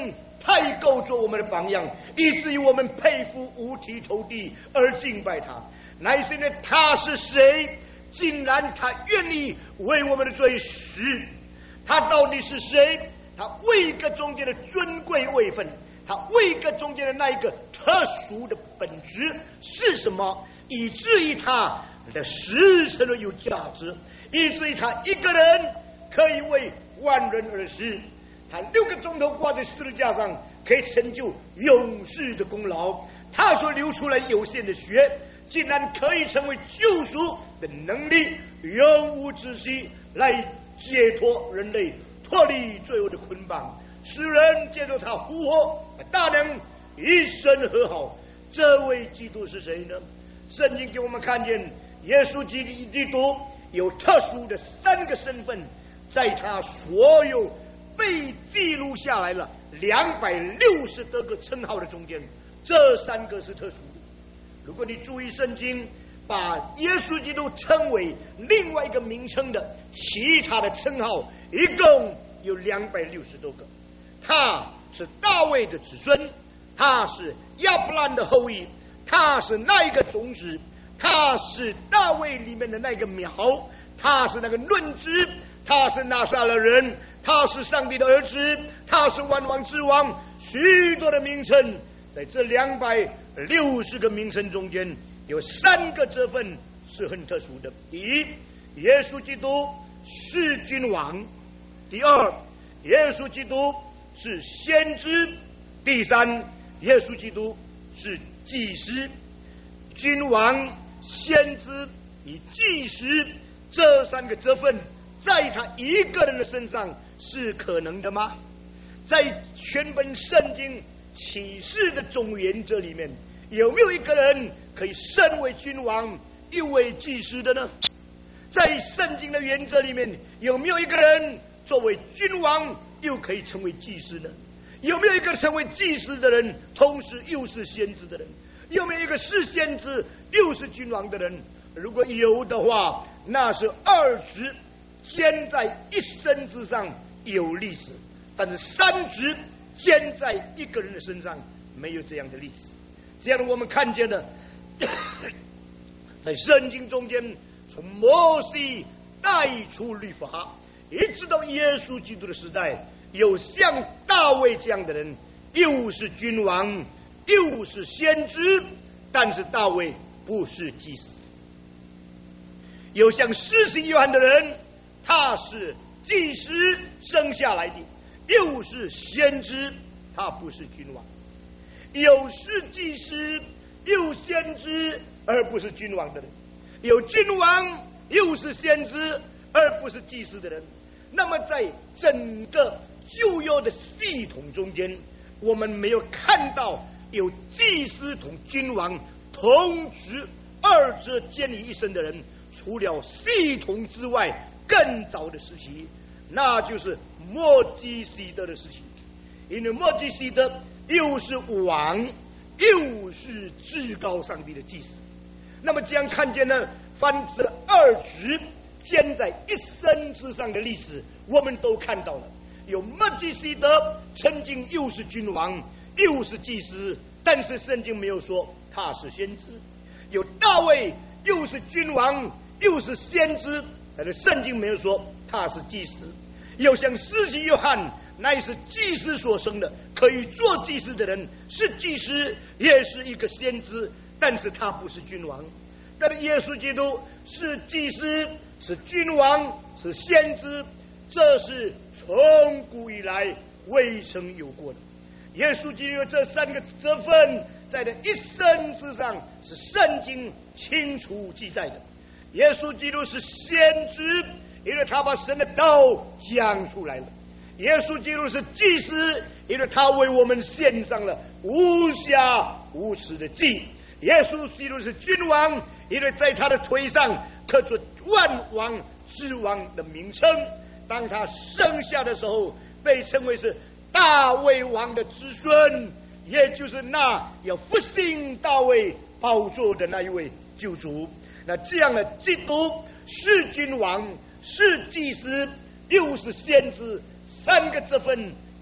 太够做我们的榜样，以至于我们佩服五体投地而敬拜他。乃是因为他是谁？竟然他愿意为我们的罪死。他到底是谁？他位格中间的尊贵位分，他位格中间的那一个特殊的本质是什么？以至于他的死成了有价值，以至于他一个人可以为万人而死。他六个钟头挂在十字架上，可以成就永世的功劳。他所流出来有限的血，竟然可以成为救赎的能力，永无止息，来解脱人类，脱离罪恶的捆绑，使人接受他复活大能，一生和好。这位基督是谁呢？圣经给我们看见，耶稣基督有特殊的三个身份，在他所有被记录下来了两百六十多个称号的中间，这三个是特殊的。如果你注意圣经，把耶稣基督称为另外一个名称的其他的称号一共有两百六十多个。他是大卫的子孙，他是亚伯兰的后裔，他是那一个种子，他是大卫里面的那个苗，他是那个嫩枝，他是拿撒勒人，他是上帝的儿子，他是万王之王。许多的名称，在这两百六十个名称中间，有三个这份是很特殊的。第一，耶稣基督是君王；第二，耶稣基督是先知；第三，耶稣基督是祭司。君王、先知与祭司这三个责分，在他一个人的身上是可能的吗？在全本圣经启示的总原则里面，有没有一个人可以身为君王又为祭司的呢？在圣经的原则里面，有没有一个人作为君王又可以成为祭司呢？有没有一个成为祭司的人同时又是先知的人？有没有一个是先知又是君王的人？如果有的话，那是二职兼在一身之上有例子，但是三职兼在一个人的身上没有这样的例子。这样我们看见了在圣经中间，从摩西带出律法，一直到耶稣基督的时代，有像大卫这样的人，又是君王又是先知，但是大卫不是祭司。有像施洗约翰的人，他是祭司生下来的，又是先知，他不是君王。有是祭司又先知而不是君王的人，有君王又是先知而不是祭司的人。那么在整个旧约的系统中间，我们没有看到有祭司同君王同职二者兼于一身的人，除了系统之外更早的时期，那就是末基洗德的时期。因为末基洗德又是王又是至高上帝的祭司。那么这样看见呢，凡这二职兼在一身之上的例子，我们都看到了。有末基洗德曾经又是君王又是祭司，但是圣经没有说他是先知。有大卫又是君王又是先知，但是圣经没有说他是祭司。有像施洗约翰，乃是祭司所生的，可以做祭司的人，是祭司也是一个先知，但是他不是君王。但是耶稣基督是祭司，是君王，是先知，这是从古以来未曾有过的。耶稣基督这三个责分在他一生之上是圣经清楚记载的。耶稣基督是先知，因为他把神的道讲出来了。耶稣基督是祭司，因为他为我们献上了无瑕无疵的祭。耶稣基督是君王，因为在他的腿上刻出万王之王的名称。当他生下的时候，被称为是大卫王的子孙，也就是那要复兴大卫宝座的那一位救主。那这样的基督是君王，是祭司，又是先知，三个这份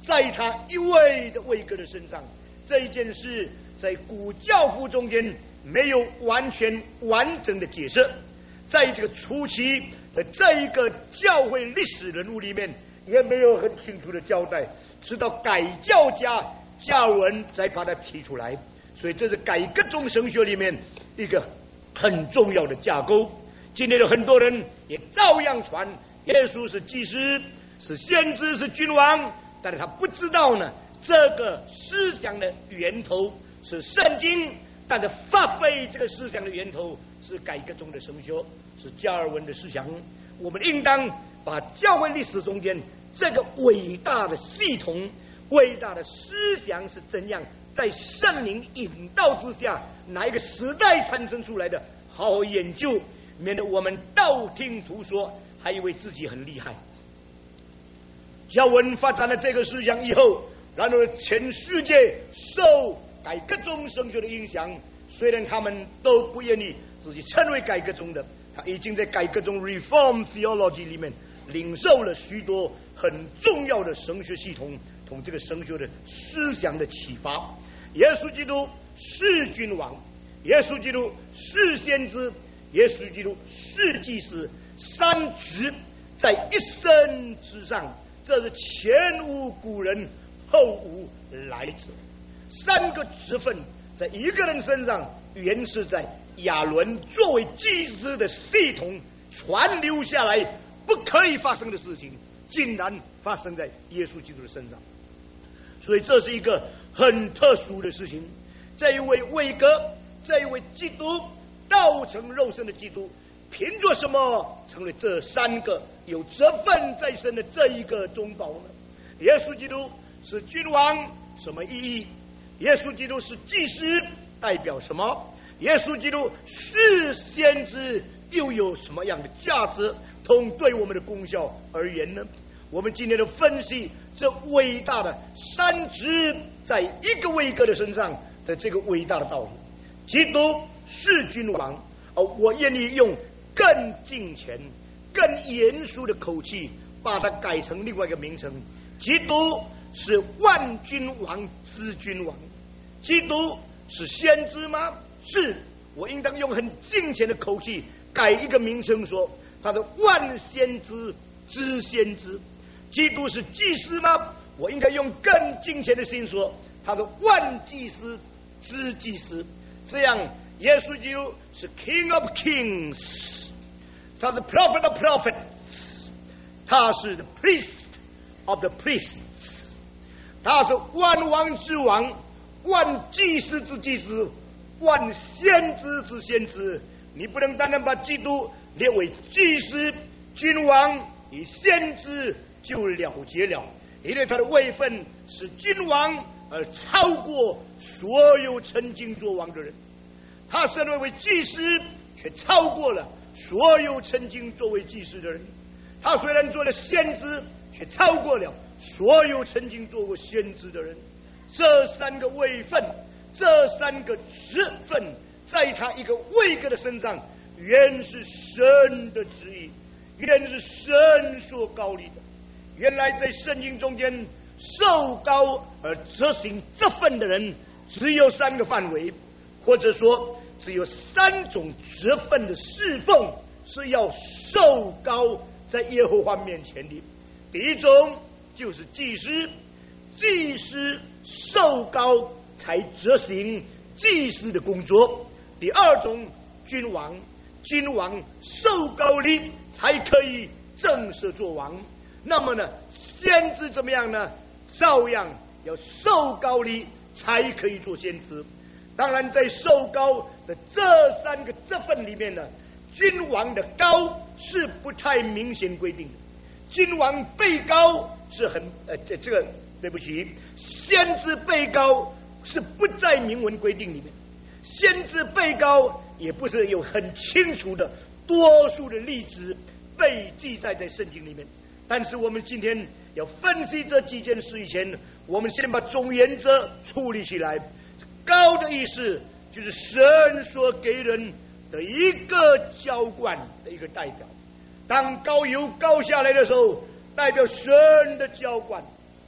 在他一位的位格的身上。这一件事在古教父中间没有完全完整的解释，在这个初期的这一个教会历史人物里面也没有很清楚的交代，直到改教家加尔文才把它提出来。所以这是改革宗神学里面一个很重要的架构。今天的很多人也照样传耶稣是祭司，是先知，是君王，但是他不知道呢，这个思想的源头是圣经，但是发挥这个思想的源头是改革宗的神学，是加尔文的思想。我们应当把教会历史中间这个伟大的系统、伟大的思想是怎样在圣灵引导之下，哪一个时代产生出来的，好好研究，免得我们道听途说，还以为自己很厉害。教文发展了这个思想以后，然后全世界受改革宗神学的影响，虽然他们都不愿意自己称为改革宗的，他已经在改革宗 Reform Theology 里面领受了许多很重要的神学系统，同这个神学的思想的启发。耶稣基督是君王，耶稣基督是先知，耶稣基督是祭司，三职在一身之上，这是前无古人后无来者。三个职分在一个人身上，原是在亚伦作为祭司的系统传流下来不可以发生的事情，竟然发生在耶稣基督的身上。所以这是一个很特殊的事情。这一位位格，这一位基督，道成肉身的基督，凭着什么成为这三个有责分在身的这一个中保呢？耶稣基督是君王，什么意义？耶稣基督是祭司，代表什么？耶稣基督是先知，又有什么样的价值？同对我们的功效而言呢？我们今天的分析这伟大的三职在一个位格的身上的这个伟大的道理。基督是君王，而我愿意用更敬虔、更严肃的口气把它改成另外一个名称：基督是万君王之君王。基督是先知吗？是。我应当用很敬虔的口气改一个名称，说他的万先知之先知。基督是祭司吗？我应该用更敬虔的心说他的万祭司之祭司。这样耶稣基督是 King of Kings， 他是 Prophet of Prophets， 他是 the Priest of the Priests， 他是万王之王，万祭司之祭司，万先知之先知。你不能单单把基督列为祭司、君王与先知就了结了，因为他的位分是君王，而超过所有曾经做王的人。他身为为祭司，却超过了所有曾经作为祭司的人。他虽然做了先知，却超过了所有曾经做过先知的人。这三个位分，这三个职分，在他一个位格的身上，原是神的旨意，原是神所高立的。原来在圣经中间，受膏而执行这份的人只有三个范围，或者说只有三种职分的侍奉是要受膏在耶和华面前的。第一种就是祭司，祭司受膏才执行祭司的工作。第二种君王，君王受膏了才可以正式做王。那么呢，先知怎么样呢？照样要受膏了才可以做先知。当然在受膏的这三个职分里面呢，君王的膏是不太明显规定的，君王被膏是很呃这这个对不起，先知被膏是不在明文规定里面，先知被膏也不是有很清楚的多数的例子被记载在圣经里面。但是我们今天要分析这几件事以前，我们先把总原则处理起来。膏的意思就是神所给人的一个浇灌的一个代表。当膏油膏下来的时候，代表神的浇灌。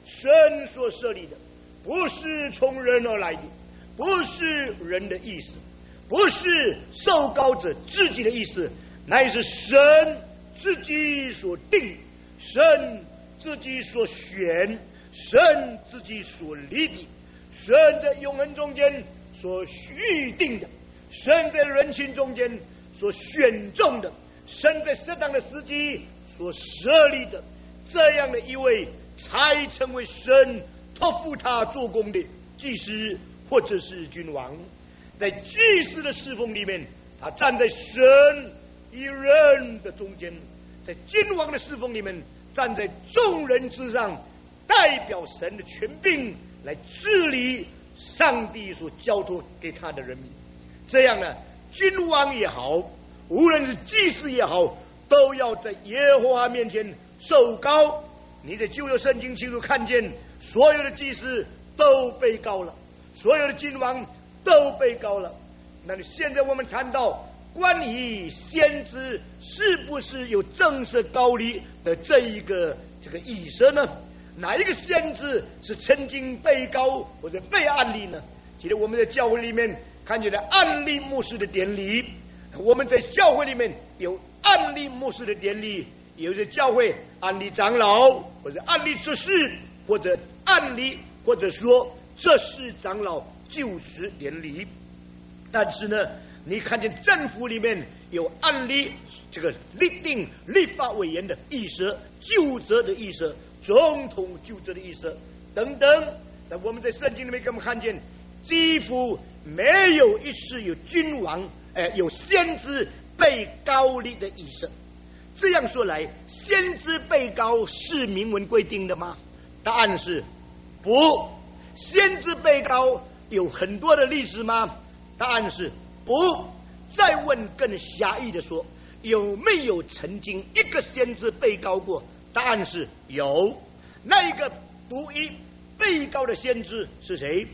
神所设立的，不是从人而来的，不是人的意思，不是受膏者自己的意思，乃是神自己所定，神自己所选，神自己所立的，神在永恒中间所预定的，神在人群中间所选中的，神在适当的时机所设立的，这样的一位才成为神托付他做工的祭司或者是君王。在祭司的侍奉里面，他站在神与人的中间；在君王的侍奉里面，站在众人之上，代表神的权柄来治理上帝所交托给他的人民。这样呢，君王也好，无论是祭司也好，都要在耶和华面前受膏。你在旧约圣经清楚看见，所有的祭司都被膏了，所有的君王都被膏了。那你现在我们谈到关于先知是不是有正式膏立的这一个这个意思呢？哪一个先知是曾经被膏或者被按立呢？记得我们在教会里面看见了按立牧师的典礼，我们在教会里面有按立牧师的典礼，有些教会按立长老，或者按立执事，或者按立或者说这是长老就职典礼。但是呢，你看见政府里面有按立这个立定立法委员的意思，就职的意思，总统就职的意思等等。那我们在圣经里面给我们看见，几乎没有一次有君王、呃、有先知被膏立的意思。这样说来，先知被膏是明文规定的吗？答案是不。先知被膏有很多的例子吗？答案是不。再问更狭义的说，有没有曾经一个先知被膏过？答案是有。那一个独一被膏的先知是谁？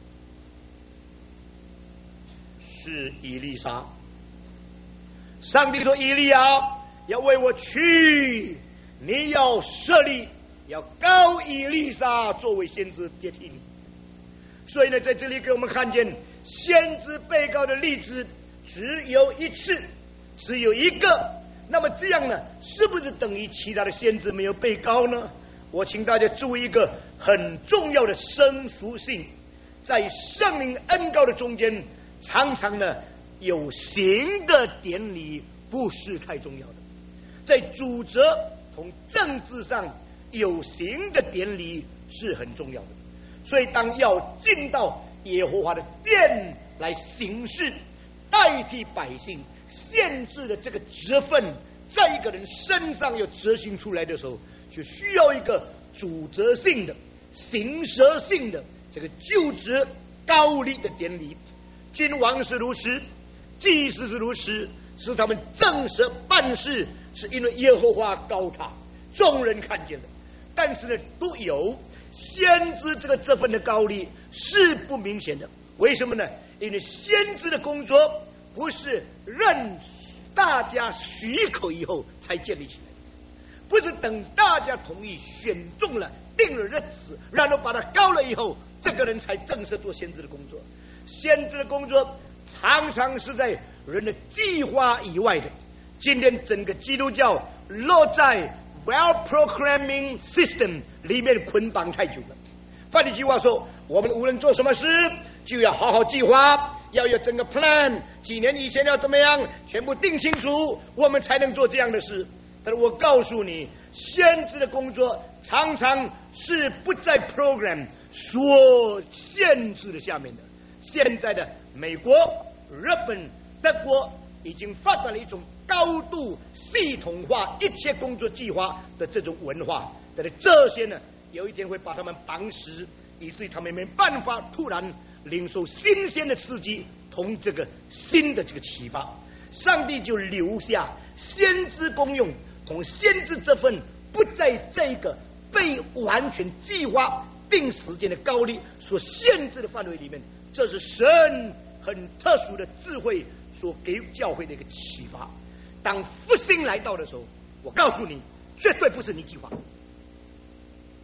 是以利沙。上帝说：以利亚，要为我去，你要设立，要膏以利沙作为先知接替你。所以呢，在这里给我们看见先知被膏的例子只有一次，只有一个。那么这样呢，是不是等于其他的先知没有被膏呢？我请大家注意一个很重要的生属性，在圣灵恩膏的中间，常常呢有形的典礼不是太重要的。在主责同政治上，有形的典礼是很重要的。所以当要进到耶和华的殿来行事，代替百姓限制的这个职分在一个人身上要执行出来的时候，就需要一个主责性的行蛇性的这个就职膏立的典礼。君王是如此，祭司是如此，是他们正式办事，是因为耶和华膏他，众人看见了。但是呢，都有先知这个这份的膏立是不明显的。为什么呢？因为先知的工作不是任大家许可以后才建立起来，不是等大家同意选中了定了日子，然后把他膏了以后，这个人才正式做先知的工作。先知的工作常常是在人的计划以外的。今天整个基督教落在 well programming system 里面捆绑太久了。换一句话说，我们无论做什么事就要好好计划，要有整个 plan， 几年以前要怎么样，全部定清楚，我们才能做这样的事。但是我告诉你，先知的工作常常是不在 program 所限制的下面的。现在的美国、日本、德国已经发展了一种高度系统化一切工作计划的这种文化，但是这些呢，有一天会把他们绑死，以至于他们没办法突然领受新鲜的刺激同这个新的这个启发。上帝就留下先知功用同先知这份不在这个被完全计划定时间的高力所限制的范围里面。这是神很特殊的智慧所给教会的一个启发。当复兴来到的时候，我告诉你，绝对不是你计划，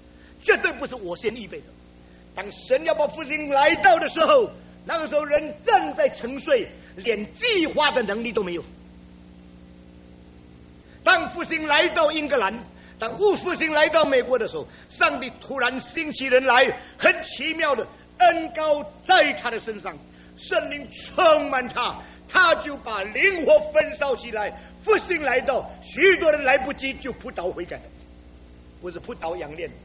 绝对不是我先预备的。当神要把复兴来到的时候，那个时候人正在沉睡，连计划的能力都没有。当复兴来到英格兰，当复兴来到美国的时候，上帝突然兴起人来，很奇妙的恩膏在他的身上，圣灵充满他，他就把灵火焚烧起来。复兴来到，许多人来不及就扑倒悔改，不是扑倒仰恋。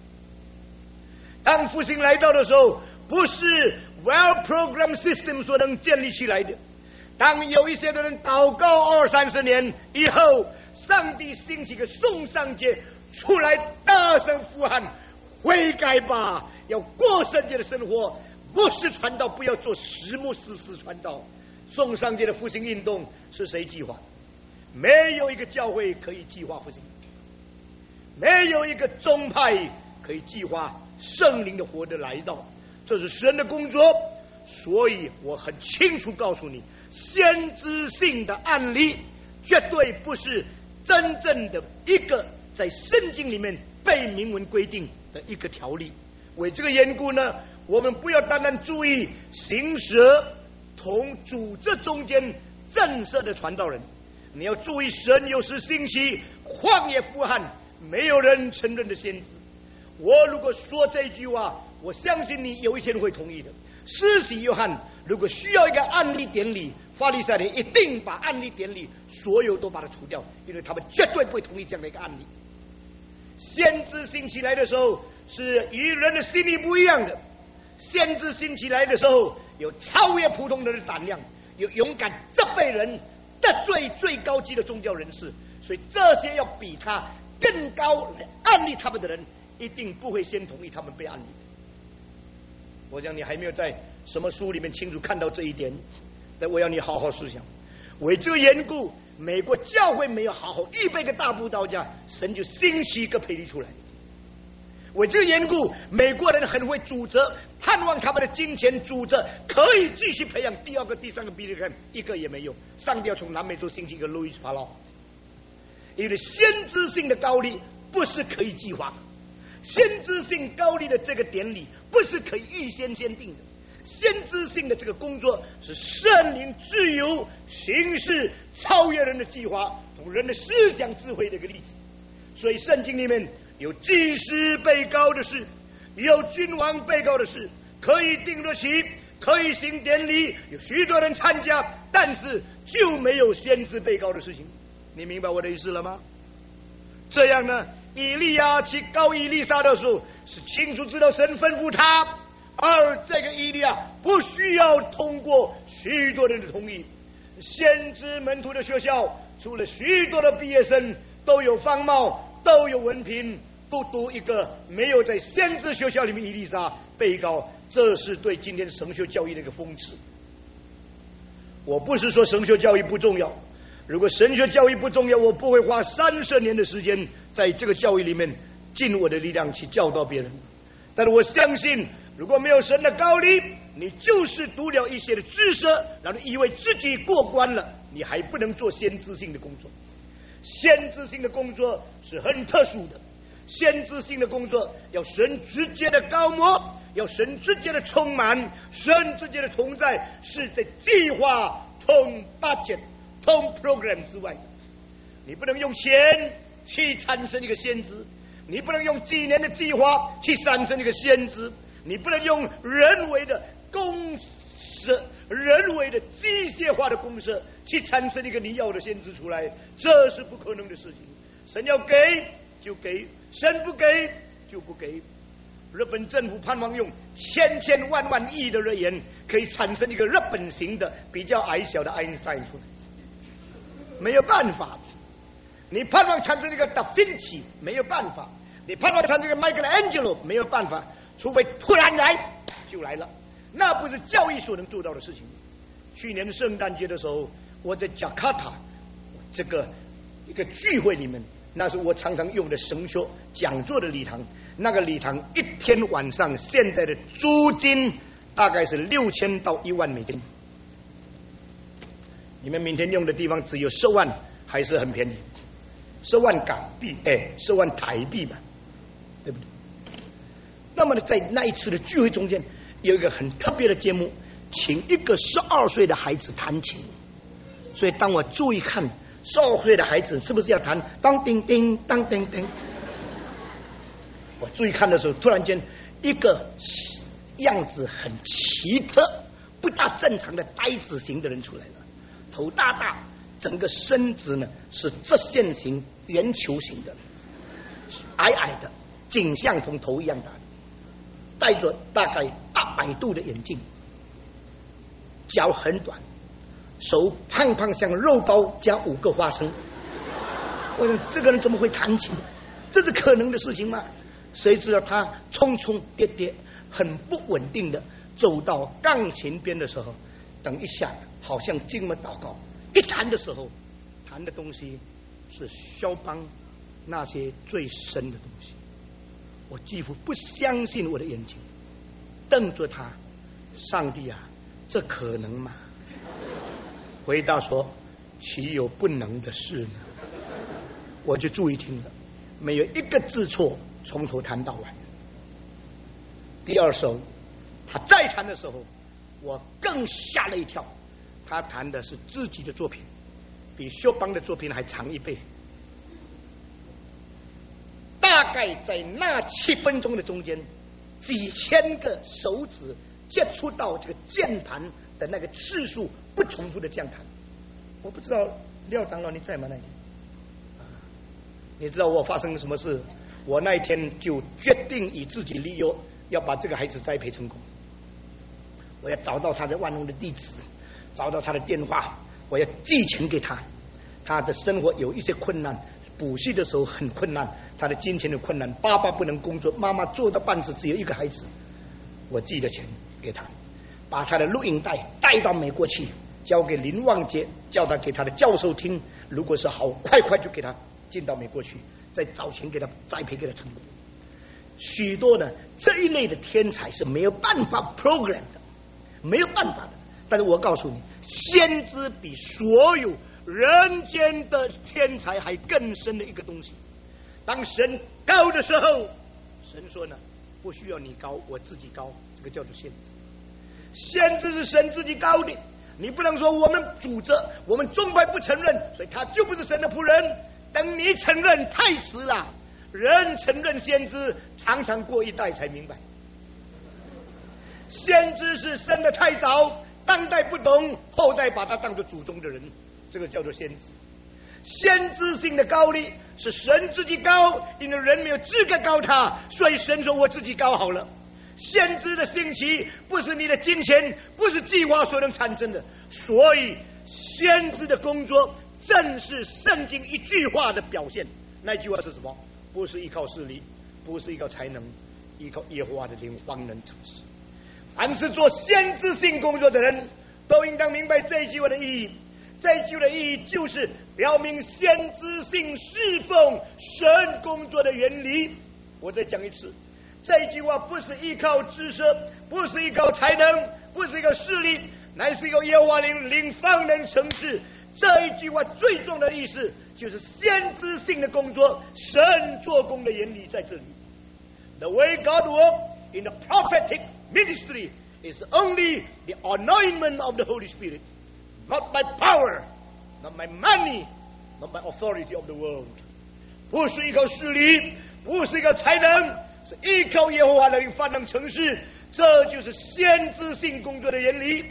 当复兴来到的时候，不是 well programmed system 所能建立起来的。当有一些的人祷告二三十年以后，上帝兴起个宋尚节出来，大声呼喊：悔改吧，要过圣洁的生活。牧师传道不要做实牧师式传道。宋尚节的复兴运动是谁计划？没有一个教会可以计划复兴，没有一个宗派可以计划圣灵的活的来到，这是神的工作。所以我很清楚告诉你，先知性的案例绝对不是真正的一个在圣经里面被明文规定的一个条例。为这个缘故呢，我们不要单单注意行蛇同主这中间震慑的传道人，你要注意神有时兴起旷野呼喊没有人承认的先知。我如果说这句话，我相信你有一天会同意的。施洗约翰如果需要一个案例典礼，法利赛人一定把案例典礼所有都把它除掉，因为他们绝对不会同意这样的一个案例。先知兴起来的时候是与人的心意不一样的，先知兴起来的时候有超越普通人的胆量，有勇敢责备人得罪最高级的宗教人士，所以这些要比他更高案例他们的人一定不会先同意他们被案例。我想你还没有在什么书里面清楚看到这一点，但我要你好好思想。为这个缘故，美国教会没有好好预备个大布道家，神就兴起一个培力出来。为这个缘故，美国人很会组织，盼望他们的金钱组织可以继续培养第二个第三个比利汉，一个也没有。上帝要从南美洲兴起一个路易斯法老，因为先知性的高丽不是可以计划的，先知性高丽的这个典礼不是可以预先先定的，先知性的这个工作是圣灵自由行事超越人的计划同人的思想智慧的一个例子。所以圣经里面有祭司被告的事，有君王被告的事，可以定日期，可以行典礼，有许多人参加，但是就没有先知被告的事情。你明白我的意思了吗？这样呢，以利亚去告以利沙的时候是清楚知道神吩咐他，而这个以利亚不需要通过许多人的同意。先知门徒的学校除了许多的毕业生都有方貌，都有文凭，不读一个没有在先知学校里面以利沙被告，这是对今天神学教育的一个讽刺。我不是说神学教育不重要，如果神学教育不重要，我不会花三十年的时间在这个教育里面尽我的力量去教导别人。但是我相信，如果没有神的高力，你就是读了一些的知识，然后以为自己过关了，你还不能做先知性的工作。先知性的工作是很特殊的，先知性的工作要神直接的高摩，要神直接的充满，神直接的同在，是在计划同 budget 同 program 之外的。你不能用钱去产生一个先知，你不能用几年的计划去产生一个先知，你不能用人为的公式、人为的机械化的公式去产生一个你要的先知出来，这是不可能的事情。神要给就给，神不给就不给。日本政府盼望用千千万万亿的日元可以产生一个日本型的比较矮小的爱因斯坦出来，没有办法。你盼望产生一个达芬奇，没有办法。你盼望产生一个 Michelangelo， 没有办法，除非突然来就来了，那不是教育所能做到的事情。去年圣诞节的时候，我在加卡塔这个一个聚会里面，那是我常常用的神学讲座的礼堂。那个礼堂一天晚上现在的租金大概是六千到一万美金。你们明天用的地方只有十万，还是很便宜，十万港币，哎，十万台币嘛，对不对？ 么呢，在那一次的聚会中间，有一个很特别的节目，请一个十二岁的孩子弹琴。所以当我注意看十二岁的孩子是不是要弹当叮叮当叮叮，我注意看的时候，突然间一个样子很奇特、不大正常的呆子型的人出来了，头大大，整个身子呢是直线型、圆球形的，矮矮的，颈像同头一样大，戴着大概八百度的眼镜，脚很短，手胖胖像肉包加五个花生。我想这个人怎么会弹琴？这是可能的事情吗？谁知道他冲冲跌跌，很不稳定的走到钢琴边的时候，等一下好像经文祷告，一弹的时候，弹的东西是肖邦那些最深的东西。我几乎不相信我的眼睛，瞪着他，上帝啊，这可能吗？回答说，岂有不能的事呢？我就注意听了，没有一个字错，从头弹到完。第二首他再弹的时候，我更吓了一跳，他弹的是自己的作品，比肖邦的作品还长一倍。大概在那七分钟的中间，几千个手指接触到这个键盘的那个次数不重复的这样弹。我不知道廖长老你在吗？那天你知道我发生了什么事？我那一天就决定以自己理由要把这个孩子栽培成功。我要找到他在万隆的地址，找到他的电话，我要寄钱给他。他的生活有一些困难，补习的时候很困难，他的金钱的困难，爸爸不能工作，妈妈做到半死，只有一个孩子。我寄的钱给他，把他的录音带带到美国去，交给林旺杰，叫他给他的教授听，如果是好，快快就给他进到美国去，再找钱给他栽培，给他成功。许多的这一类的天才是没有办法 program 的，没有办法的。但是我告诉你，先知比所有人间的天才还更深的一个东西。当神高的时候，神说呢，不需要你高，我自己高，这个叫做先知。先知是神自己高的，你不能说我们主责，我们宗派不承认，所以他就不是神的仆人。等你承认太迟了，人承认先知常常过一代才明白，先知是生得太早，当代不懂，后代把他当作祖宗的人，这个叫做先知。先知性的高力是神自己高，因为人没有资格高他，所以神说我自己高好了。先知的兴起不是你的金钱，不是计划所能产生的，所以先知的工作正是圣经一句话的表现。那句话是什么？不是依靠势力，不是依靠才能，依靠耶和华的灵方能成事。凡是做先知性工作的人都应当明白这一句话的意义。这一句话的意义就是表明先知性侍奉神工作的原理。我再讲一次，这一句话不是依靠知识，不是依靠才能，不是依靠势力，乃是依靠耶和华灵灵方能成事。这一句话最重要的意思就是先知性的工作，神做工的原理在这里。The way God works in the prophetic ministry is only the anointment of the Holy Spirit, not by power, not by money, not by authority of the world. 不是依靠势力，不是依靠才能，是依靠耶和华的灵方能成事。这就是先知性工作的原理。